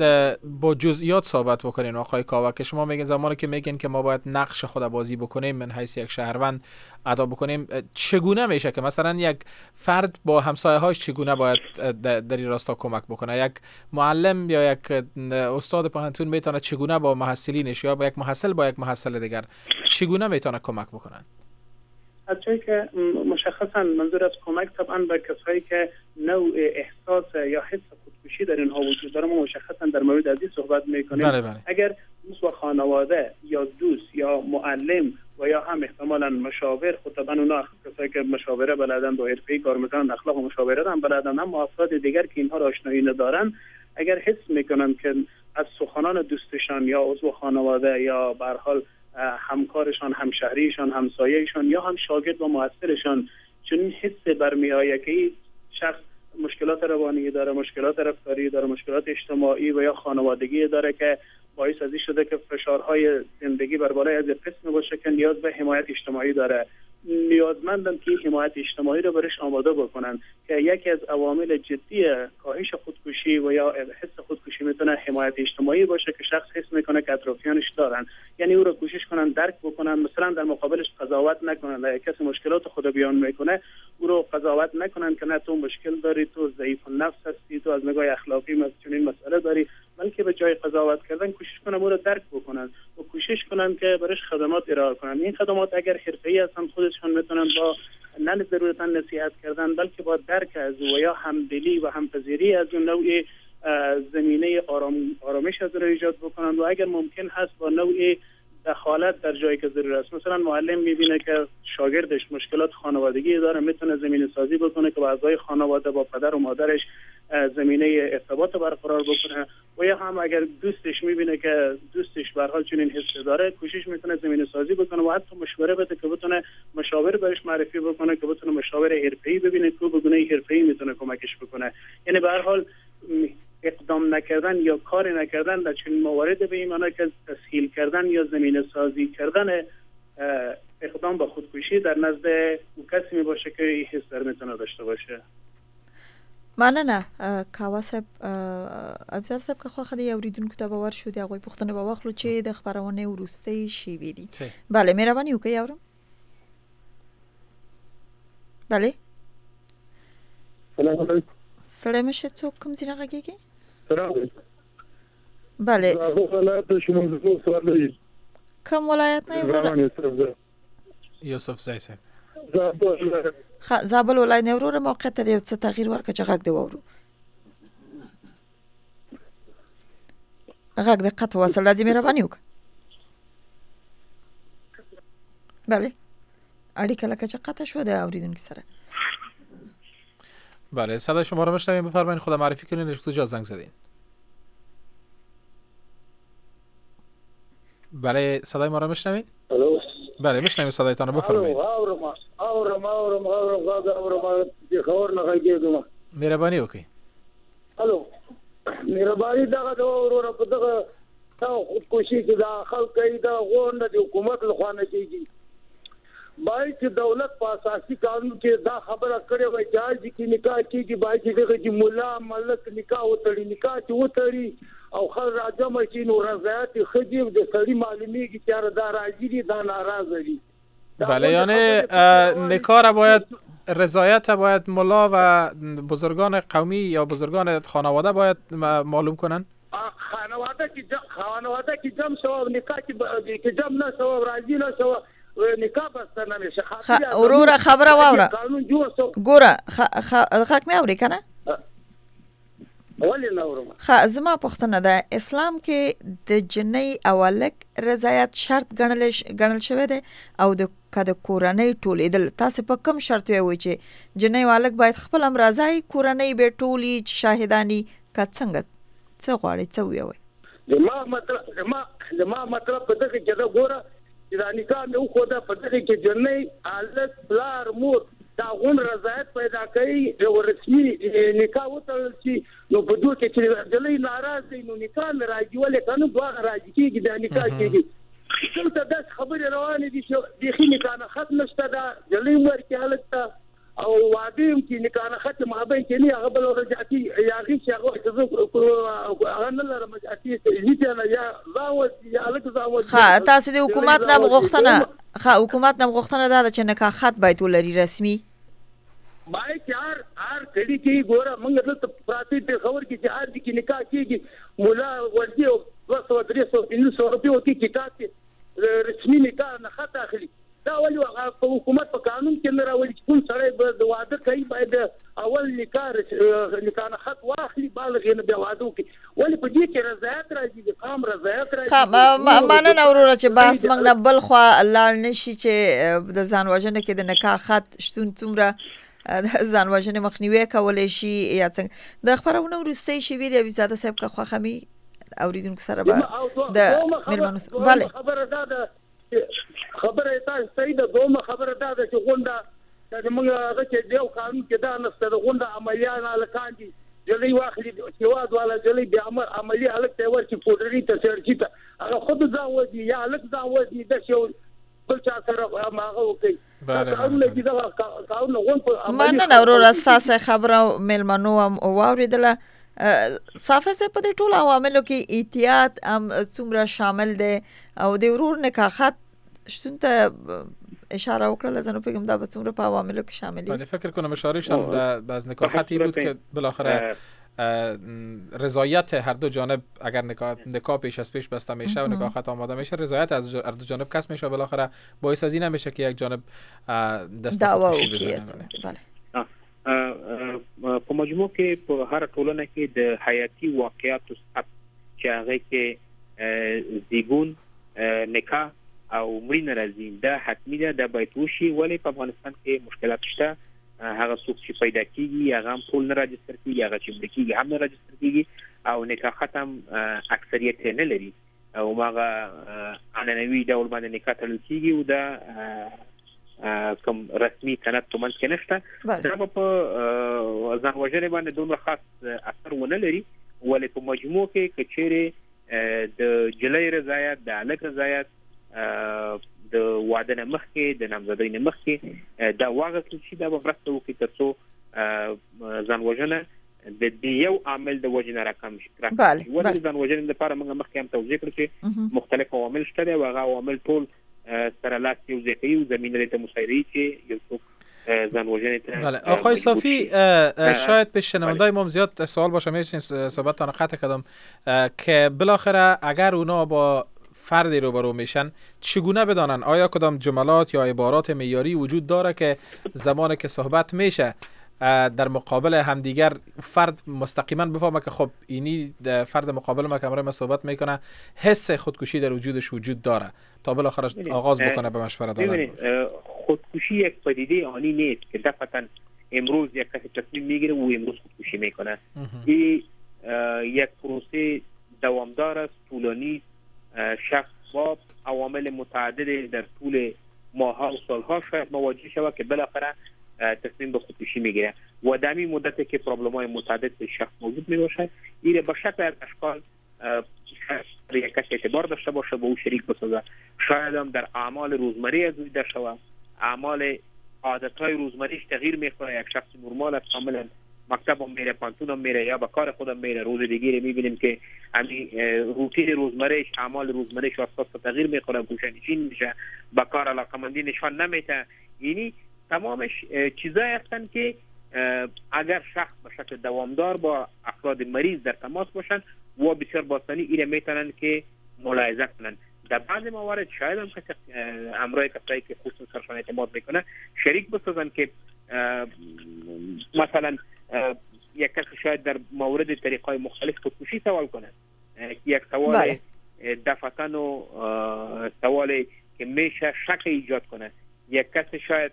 با جزئیات صحبت بکنین آقای کاوه، که شما میگین زمانی که میگین که ما باید نقش خود بازی بکنیم من حیث یک شهروند ادا بکنیم، چگونه میشه که مثلا یک فرد با همسایه‌هاش چگونه باید در این راستا کمک بکنه؟ یک معلم یا یک استاد پانتون میتونه چگونه با محصلینش یا با یک محصل با یک محصل دیگر چگونه میتونه کمک بکنه؟ از جایی که مشخصا منظور از کمک طبعا به کسایی که نوع احساس یا حس خودکشی در اینها وجود داره، ما مشخصا در مورد از این صحبت میکنیم. بله. اگر دوست و خانواده یا دوست یا معلم و یا هم احتمالاً مشاور، خود طبعا اونا کسایی که مشاوره بلدن و حرفه‌ای کار میکنن اخلاق و مشاوره هم بلدن، هم افراد دیگر که اینها را آشنایی ندارن، اگر حس میکنن که از سخنان دوستشان یا عضو خانواده یا به هر حال همکارشان، همشهریشان، همسایه‌شان یا هم شاگرد و معصرشان چون حس برمیآید که شخص مشکلات روانی داره، مشکلات رفتاری داره، مشکلات اجتماعی و یا خانوادگی داره که باعث از این شده که فشارهای زندگی بر بالای از قسم باشه که نیاز به حمایت اجتماعی داره، نیازمندن که حمایت اجتماعی رو برش آماده بکنن که یکی از عوامل جدی کاهش خودکشی و یا حس خودکشی میتونه حمایت اجتماعی باشه که شخص حس میکنه که اطرافیانش دارن، یعنی او رو کوشش کنن درک بکنن، مثلا در مقابلش قضاوت نکنن، اگه کسی مشکلات خود بیان میکنه او رو قضاوت نکنن که نه تو مشکل داری، تو ضعیف النفس هستی، تو از نگاه اخلاقی چنین مسئله داری، بلکه به جای قضاوت کردن کوشش کنن او رو درک بکنن و کوشش کنن که برش خدمات ارائه کنن. این خدمات اگر حرفه‌ای هستن خودشون میتونن با نه ضرورتا نصیحت کردن بلکه با درک از او یا همدلی و همپذیری از اون نوع زمینه آرامش از رو ایجاد بکنن و اگر ممکن هست با نوع دخالت در جایی که ضرور است. مثلا معلم میبینه که شاگردش مشکلات خانوادگی داره، میتونه زمینه سازی بکنه که با اعضای خانواده با پدر و مادرش زمینه ارتباط برقرار بکنه و یا هم اگر دوستش میبینه که دوستش به هر حال چنین حس داره کوشش میکنه زمینه سازی بکنه و حتی مشوره بده که بتونه مشاور برش معرفی بکنه که بتونه مشاور حرفه‌ای ببینه که به گونه حرفه‌ای میتونه کمکش بکنه. یعنی به هر حال اقدام نکردن یا کار نکردن در چنین موارد به این معنی که تسهیل کردن یا زمینه سازی کردن اقدام به خودکشی در نزد او کسی می باشه که این حس در میتونه داشته باشه. مننه کاوه صاحب. ابزار صاحب که خواهد اوریدونکو ته باور شو دی هغوی پوښتنه به واخلو چې د خپرونې وروستۍ شیوې دي. بله مهرباني وکړئ اورم. بله سلام علیکم. ستړی مشه څوک کوم ځای نه غږیږي؟ سلام علیکم. بله ولایت شمال سوال کوم ولایت نه یوسف زای صاحب. زابل ولایت نه وروره موقع ته یو څه تغییر ورکړه چې غږ دی وورو. غږ د قطع وصل لازم مهرباني وکړه. بله اړیکه لکه چې قطع شو د اوریدونکو سره. بله صدای شما رو میشنویم، بفرمایید خود معرفی کنین، از کجا زنگ زدین؟ بله صدای ما رو میشنوین؟ الو بله میشنویم صدایتان رو، بفرمایید. مهرباني وکړئ. الو مهرباني دغه ورور په دغه خودکشي کې دا خلک دا غونډه د حکومت لخوا نه کیږي. باید چې دولت په اساسي قانون کې دا خبره کړې وای چې چې نکاح کیږي باید چې مولا ملک نکاح وتړي، نکاح چې وتړي او خل راځم چې نو رضایت خجیب د سړي معلومیږي چې دا راځي دي دا ناراضه دي. بله یعنی نکاح را باید رضایت باید ملا و بزرگان قومی یا بزرگان خانواده باید معلوم کنن. خانواده کې جمع شو نکاح کې جمع نه شو راځي نه شو نکاح بس نه نشه. اورور خبره واوره ګوره حق مې اوري کنه ولې نه اورم. ښه زما پوښتنه ده اسلام کې د جنۍ او الک رضایت شرط ګڼل شوی دی او د کورنۍ ټولیدل تاسو په کوم شرط وایي چې جنۍ او الک باید خپل هم راځي کورنۍ به ټولي شاهدانی که څنګه څه غواړي څه وایي زما مطلب په دغه کې دا ګوره چې دا نکاح مې وکړه په دغه کې جنۍ الک پلار مور دا غون رضایت پیدا کوي او رسمي نکاح وتړل شي نو په دوه کې چې جلې ناراض دي نو نکاح نه راځي ولې کنه دوه راځي کېږي دا نکاح کېږي څنګه د خبرې روانې دي چې د خې نکاح نه ختم نشته دا جلې ورکه حالت او وادم چې نکاح نه ختم هغه کې نه هغه بل ورجاتي یا غي چې هغه نه لرم چې نه یا زاوت یا الک زاوت ها تاسو د حکومت نه غوښتنه ده چې نکاح خط باید ولري رسمي باید چې هر کړي کې ګوره موږ دلته پراتی په خبر کې چې هر دي کې نکاح کېږي مولا ورځي او 200-300 روپیه وتی کې رسمي نکاح نه خط اخلي دا ولې په حکومت په قانون کې نه راولي چې کوم سړی به واده کوي باید اول نکاح نه خط واخلي بالغ نه بیا واده کوي ولې په دې کې رضایت راځي د قام رضایت راځي مانه وروره چې بس موږ نه بل خو لاړ نشي چې د ځان وژنه کې د نکاح خط شتون څومره ځان وژنه مخنیوي کولای شي یا څنګه د خبرونو وروستي شي ویل ابي زاده صاحب کا خو خمي اوریدونکو سره به د ملمنو bale خبره تاسو صحیح ده دومره خبره ده چې غونډه چې موږ هغه چې دیو قانون کې دا نشته د غونډه عملیان الکان دي جلې واخلي چې واز والا جلې به عملی الک ته ورچې پودري ته سرچې ته هغه خود ځان ودی یا الک ځان ودی د شو بل چا سره هغه وکي مننه ورور تاسو خبره ملمنو هم واوریدله صافه څه په دې ټول عواملو کې احتیاط هم څومره شامل دي او د ورور نکاح خط شتون ته اشاره وکړه لازم بگم دا به څومره په عواملو کې شامل دي. من فکر کنم اشارهشان از نکاح خطی بود که بالاخره رضایت هر دو جانب اگر نکاح پیش از پیش بسته میشه و نکاح خط آماده میشه رضایت از هر دو جانب کسب میشه بالاخره باعث از این نمیشه که یک جانب دست به خودکشی بزنه. بله په مجموع کې په هر ټولنه کې د حیاتي واقعیاتو ثبت چې هغه کې زیږون نکاح او مړینه راځي دا حتمی ده د باید وشي ولې په افغانستان کې مشکلات شته هغه څوک چې پیدا کیږي هغه هم ټول نه راجستر کیږي هغه چې مړ کیږي هم نه راجستر کیږي او نکاح ختم اکثریت نه لري او هغه عنعنوي ډول باندې نکاح تړل کیږي او دا کوم رسمي سند په منځ کې نشته دا په ځان وژنې باندې دومره خاص اثر ونه لري ولې په مجموع کې کچېره د جلۍ رضایت د الک رضایت د واده نه مخکې د نامزدۍ نه مخکې دا واغستل شي دا به مرسته وکړي ترڅو ځان وژنه د یو عامل د وجې نه راکم شي ولې ځان وژنې لپاره موږ مخکې هم توضیح کړو چې مختلف عوامل شته دي او هغه عوامل ټول سره لاس یو ځای کوي او زمینه ته مساعدوي چې یو څوک زن وژنې ته. بله آقای صافی شاید به شنوندای ما زیاد سوال باشه میشین صحبتتان قطع کردم که بالاخره اگر اونا با فردی روبرو میشن چگونه بدانن آیا کدام جملات یا عبارات معیاری وجود داره که زمانی که صحبت میشه در مقابل همدیگر فرد مستقیما بفهمه که خب اینی فرد مقابل ما که امروز صحبت میکنه حس خودکشی در وجودش وجود داره تا بالاخره آغاز بکنه به مشوره دادن. خودکشی یک پدیده آنی نیست که دفعتا امروز یک کسی تصمیم میگیره و امروز خودکشی میکنه. این یک پروسه دوامدار است، طولانی، شخص با عوامل متعدد در طول ماه‌ها و سال‌ها شاید مواجه شود که بالاخره تصمیم به خودکشی میگیره و در این مدت که پروبلم‌های متعدد به شخص موجود میباشه این به شکل از اشکال یک کسی اعتبار داشته باشه با او شریک بسازه، شاید هم در اعمال روزمره از او داشته و اعمال عادت‌های روزمریش تغییر میکنه. یک شخص نرمال است، کاملا مکتب هم میره، پانتون هم میره یا به کار خودم میره، روز دیگه میبینیم که همین روتین روزمرهش، اعمال روزمرهش اساس تغییر میکنه، گوشه‌نشین میشه، به کار علاقه‌مندی نشان نمیده. یعنی تمامش چیزایی هستند که اگر شخص به شکل دوامدار با افراد مریض در تماس باشند و بسیار باسانی ایره میتونن که ملاحظه کنن. در بعضی موارد شاید هم کسی امرای کسایی که خصوصا سرشان اعتماد میکنه شریک بسازن که مثلا یک کس شاید در مورد طریق‌های مختلف خودکشی سوال کنه، یک سوال دفعتاً و سوالی که میشه شک ایجاد کنه. یک کس شاید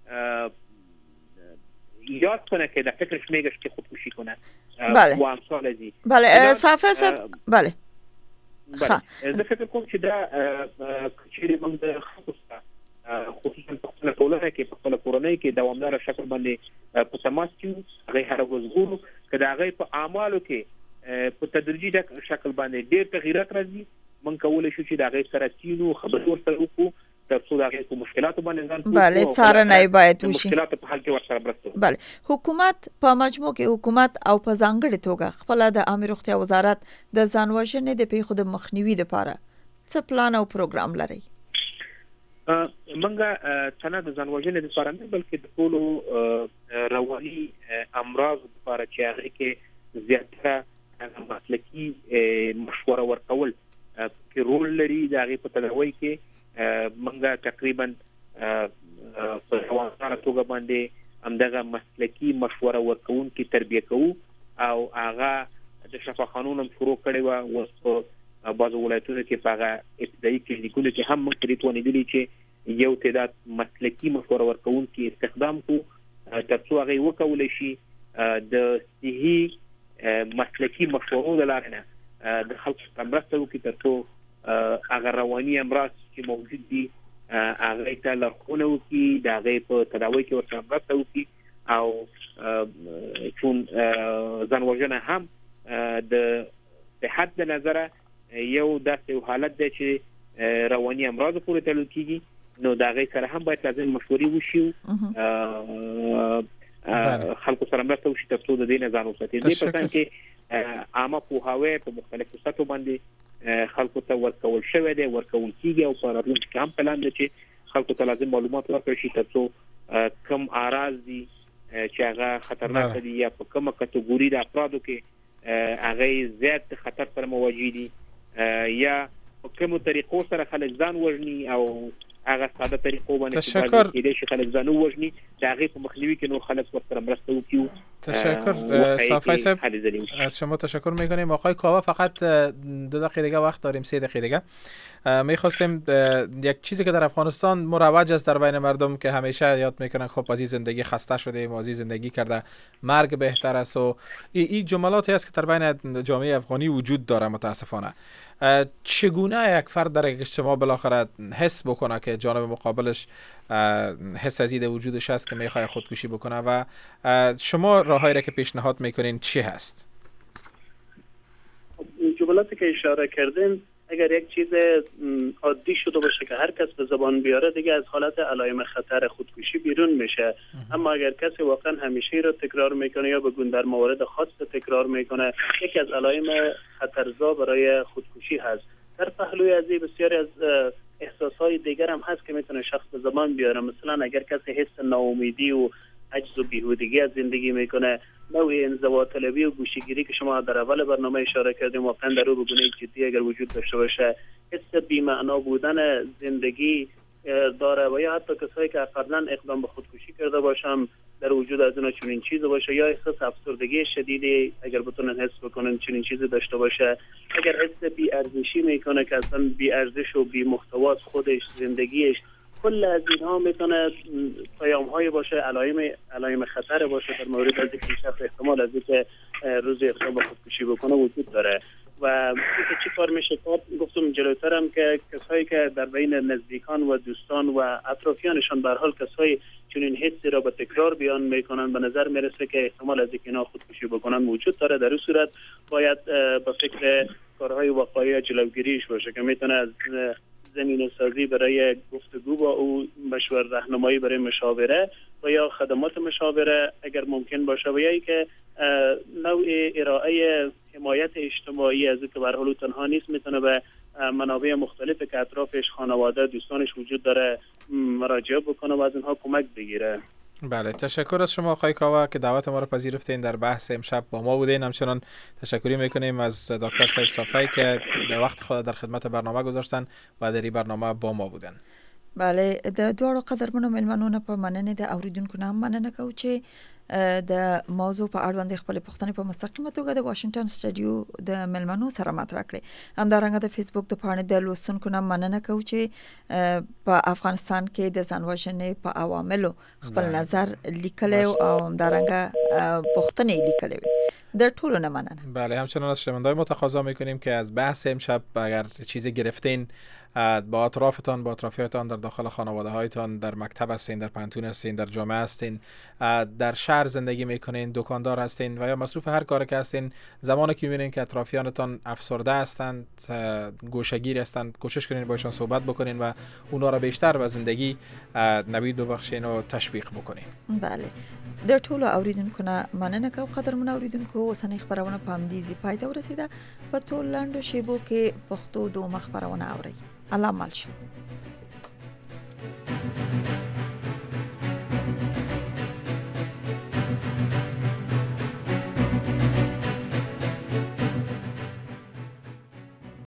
یاد کنه که در فکرش میگه که خودکشی کنه و امثال ازی. بله صافی صاحب بله زه فکر کوم چې دا کچېرې موږ د خلکو سره خصوصا په خپله ټولنه کې په خپله کورنۍ کې دوامداره شکل باندې په تماس کې یو، هغوی هره ورځ ګورو که د هغوی په اعمالو کې په تدریجي شکل باندې ډېر تغییرات راځي، موږ کولی شو چې د هغوی سره کینو، خبرې ورسره وکړو تر څو د هغوی په مشکلاتو باندې ځان پوه کړو. بله څارنه باید وشي، مشکلاتو په حل کې ورسره مرسته وکړو. بله حکومت په مجموع کې حکومت او په ځانګړې توګه خپله د عامه روغتیا وزارت د ځان وژنې د پیښو د مخنیوي لپاره څه پلان او پروګرام لري؟ منګه څنګه د ځان وژنې لپاره نه بلکې د ټولو رواني امراض لپاره چې هغه کې زیاتره مسلکي مشوره ورکول کې رول لري، د هغې په تداوی کې منګه تقریبا په دوامداره توګه باندې همدغه مسلکي مشوره ورکوونکي تربیه کوو او هغه د شفاخانونو هم شروع کړې وه. اوس په بعضو ولایتونو کې په هغه ابتدایي کلینیکونو کې هم موږ ترې توانېدلي چې یو تعداد مسلکي مشوره ورکوونکي استخدام کړو تر څو هغوی وکولی شي د صحي مسلکي مشورو د لارې نه د خلکو سره مرسته وکړي تر څو هغه رواني امراض چې موجود دي هغوی ته لارښوونه وکړي، د هغوی په تداوی کې ورسره مرسته وکړي او چون ځان وژنه هم د صحت د نظره یو داسې حالت دی چې رواني امراضو پورې تړل کېږي، نو د هغوی سره هم باید لازم مشورې وشي، خلکو سره مرسته وشي تر څو د دې نه ځان وساتي. دې په څنګ کې عامه پوهاوی په مختلفو سطحو باندې خلکو ته ورکول شوی دی، ورکول کېږي او په راتلونکي کې هم پلان دی چې خلکو ته لازم معلومات ورکړل شي تر څو کم اعراض دي چې هغه خطرناک دي یا په کومه کټګوري د افرادو کې هغوی زیات خطر سره مواجه دي یا په کومو طریقو سره خلک ځان وژني او هغه ساده طریقو باندې چې کېدای شي خلک ځان ووژني د هغې په مخنیوي کې نور خلک ورسره مرسته وکړي. تشکر صافی صاحب، از شما تشکر میکنیم. آقای کاوه فقط 2 دقیقه دیگه وقت داریم، 3 دقیقه دیگه. میخواستیم یک چیزی که در افغانستان مروج است در بین مردم که همیشه یاد میکنن خب از این زندگی خسته شده، از این زندگی کرده مرگ بهتر است و این جملاتی است که در بین جامعه افغانی وجود داره متاسفانه. چگونه یک فرد در اجتماع بالاخره حس بکنه که جانب مقابلش حس از ایده وجودش هست که میخواد خودکشی بکنه و شما راههایی را که پیشنهاد میکنین چی هست؟ جملاتی که اشاره کردین اگر یک چیز عادی شده باشه که هر کس به زبان بیاره دیگه از حالت علائم خطر خودکشی بیرون میشه، اما اگر کسی واقعا همیشه را تکرار میکنه یا بگون در موارد خاص تکرار میکنه، یکی از علائم خطرزا برای خودکشی هست. در پهلوی از این بسیاری از احساسهای دیگر هم هست که میتونه شخص به زبان بیاره. مثلا اگر کسی حس ناامیدی و عجز و بیهودگی از زندگی میکنه، نوع انزوا طلبی و گوشه‌گیری که شما در اول برنامه اشاره کردیم واقعا در او به گونه جدی اگر وجود داشته باشه، حس بی‌معنا بودن زندگی داره و یا حتی کسایی که قبلا اقدام به خودکشی کرده باشن در وجود از اینا چنین چیزی باشه، یا احساس افسردگی شدیدی اگر بتونن حس بکنن چنین چیزی داشته باشه، اگر حس بی‌ارزشی میکنه که اصلا بی‌ارزش و بی‌محتوا خودش زندگیش، کل از اینها میتونه پیام‌های باشه، علائم خطر باشه در مورد از اینکه شخص احتمال از اینکه روز اقدام به خودکشی بکنه وجود داره. و چی کار میشه کرد؟ گفتم جلوترم که کسایی که در بین نزدیکان و دوستان و اطرافیانشان به هر حال کسایی چنین حسی را به تکرار بیان میکنن، به نظر میرسه که احتمال از اینکه اینا خودکشی بکنن وجود داره. در این صورت باید به فکر کارهای واقعی جلوگیریش باشه که میتونه از زمینه سازی برای گفتگو با او، مشور راهنمایی برای مشاوره و یا خدمات مشاوره اگر ممکن باشه و یا اینکه نوع ارائه حمایت اجتماعی از که به هر حال تنها نیست، میتونه به منابع مختلفی که اطرافش خانواده دوستانش وجود داره مراجعه بکنه و از اینها کمک بگیره. بله، تشکر از شما آقای کاوه که دعوت ما را پذیرفتین، در بحث امشب با ما بودین. همچنان تشکری میکنیم از دکتر سیف صافی که در وقت خود در خدمت برنامه گذاشتن و در این برنامه با ما بودن. بله، د دوړو قدرمنو ملمنونو په مننه د اوریدونکو نه مننه کوم چې د موضوع په اړه باندې خپل پوښتنې په مستقیمه توګه د واشنگټن سټډیو د ملمنو سره مطرح کړې. همدارنګه د فیسبوک د پاڼې د لوستونکو نه مننه کوو چې په افغانستان کې د ځانوژنې په عواملو خپل نظر لیکلی او همدارنګه پوښتنې لیکلې. در طول نه مننه. بله، همچنان از شنونده‌های ما تقاضا میکنیم که از بحث امشب اگر چیزی گرفتین با اطرافتان، با اطرافیانتان، در داخل خانواده هایتان، در مکتب هستین، در پانتون هستین، در جامعه هستین، در شهر زندگی میکنین، دکاندار هستین و یا مصروف هر کاری که هستین، زمانی که میبینین که اطرافیانتان افسرده هستند، گوشه‌گیر هستند، کوشش کنین باشون صحبت بکنین و اونا را بیشتر به زندگی نوید ببخشین و تشویق بکنین. بله. در طول اوریدونکو نه مننه کوم قدرمن اوریدونکو. اوسنۍ خبرونه په همدې ځای پای ته ورسیده. په څو لنډو شیبو کې پښتو دوه خبرونه اورئ. الله مل شو.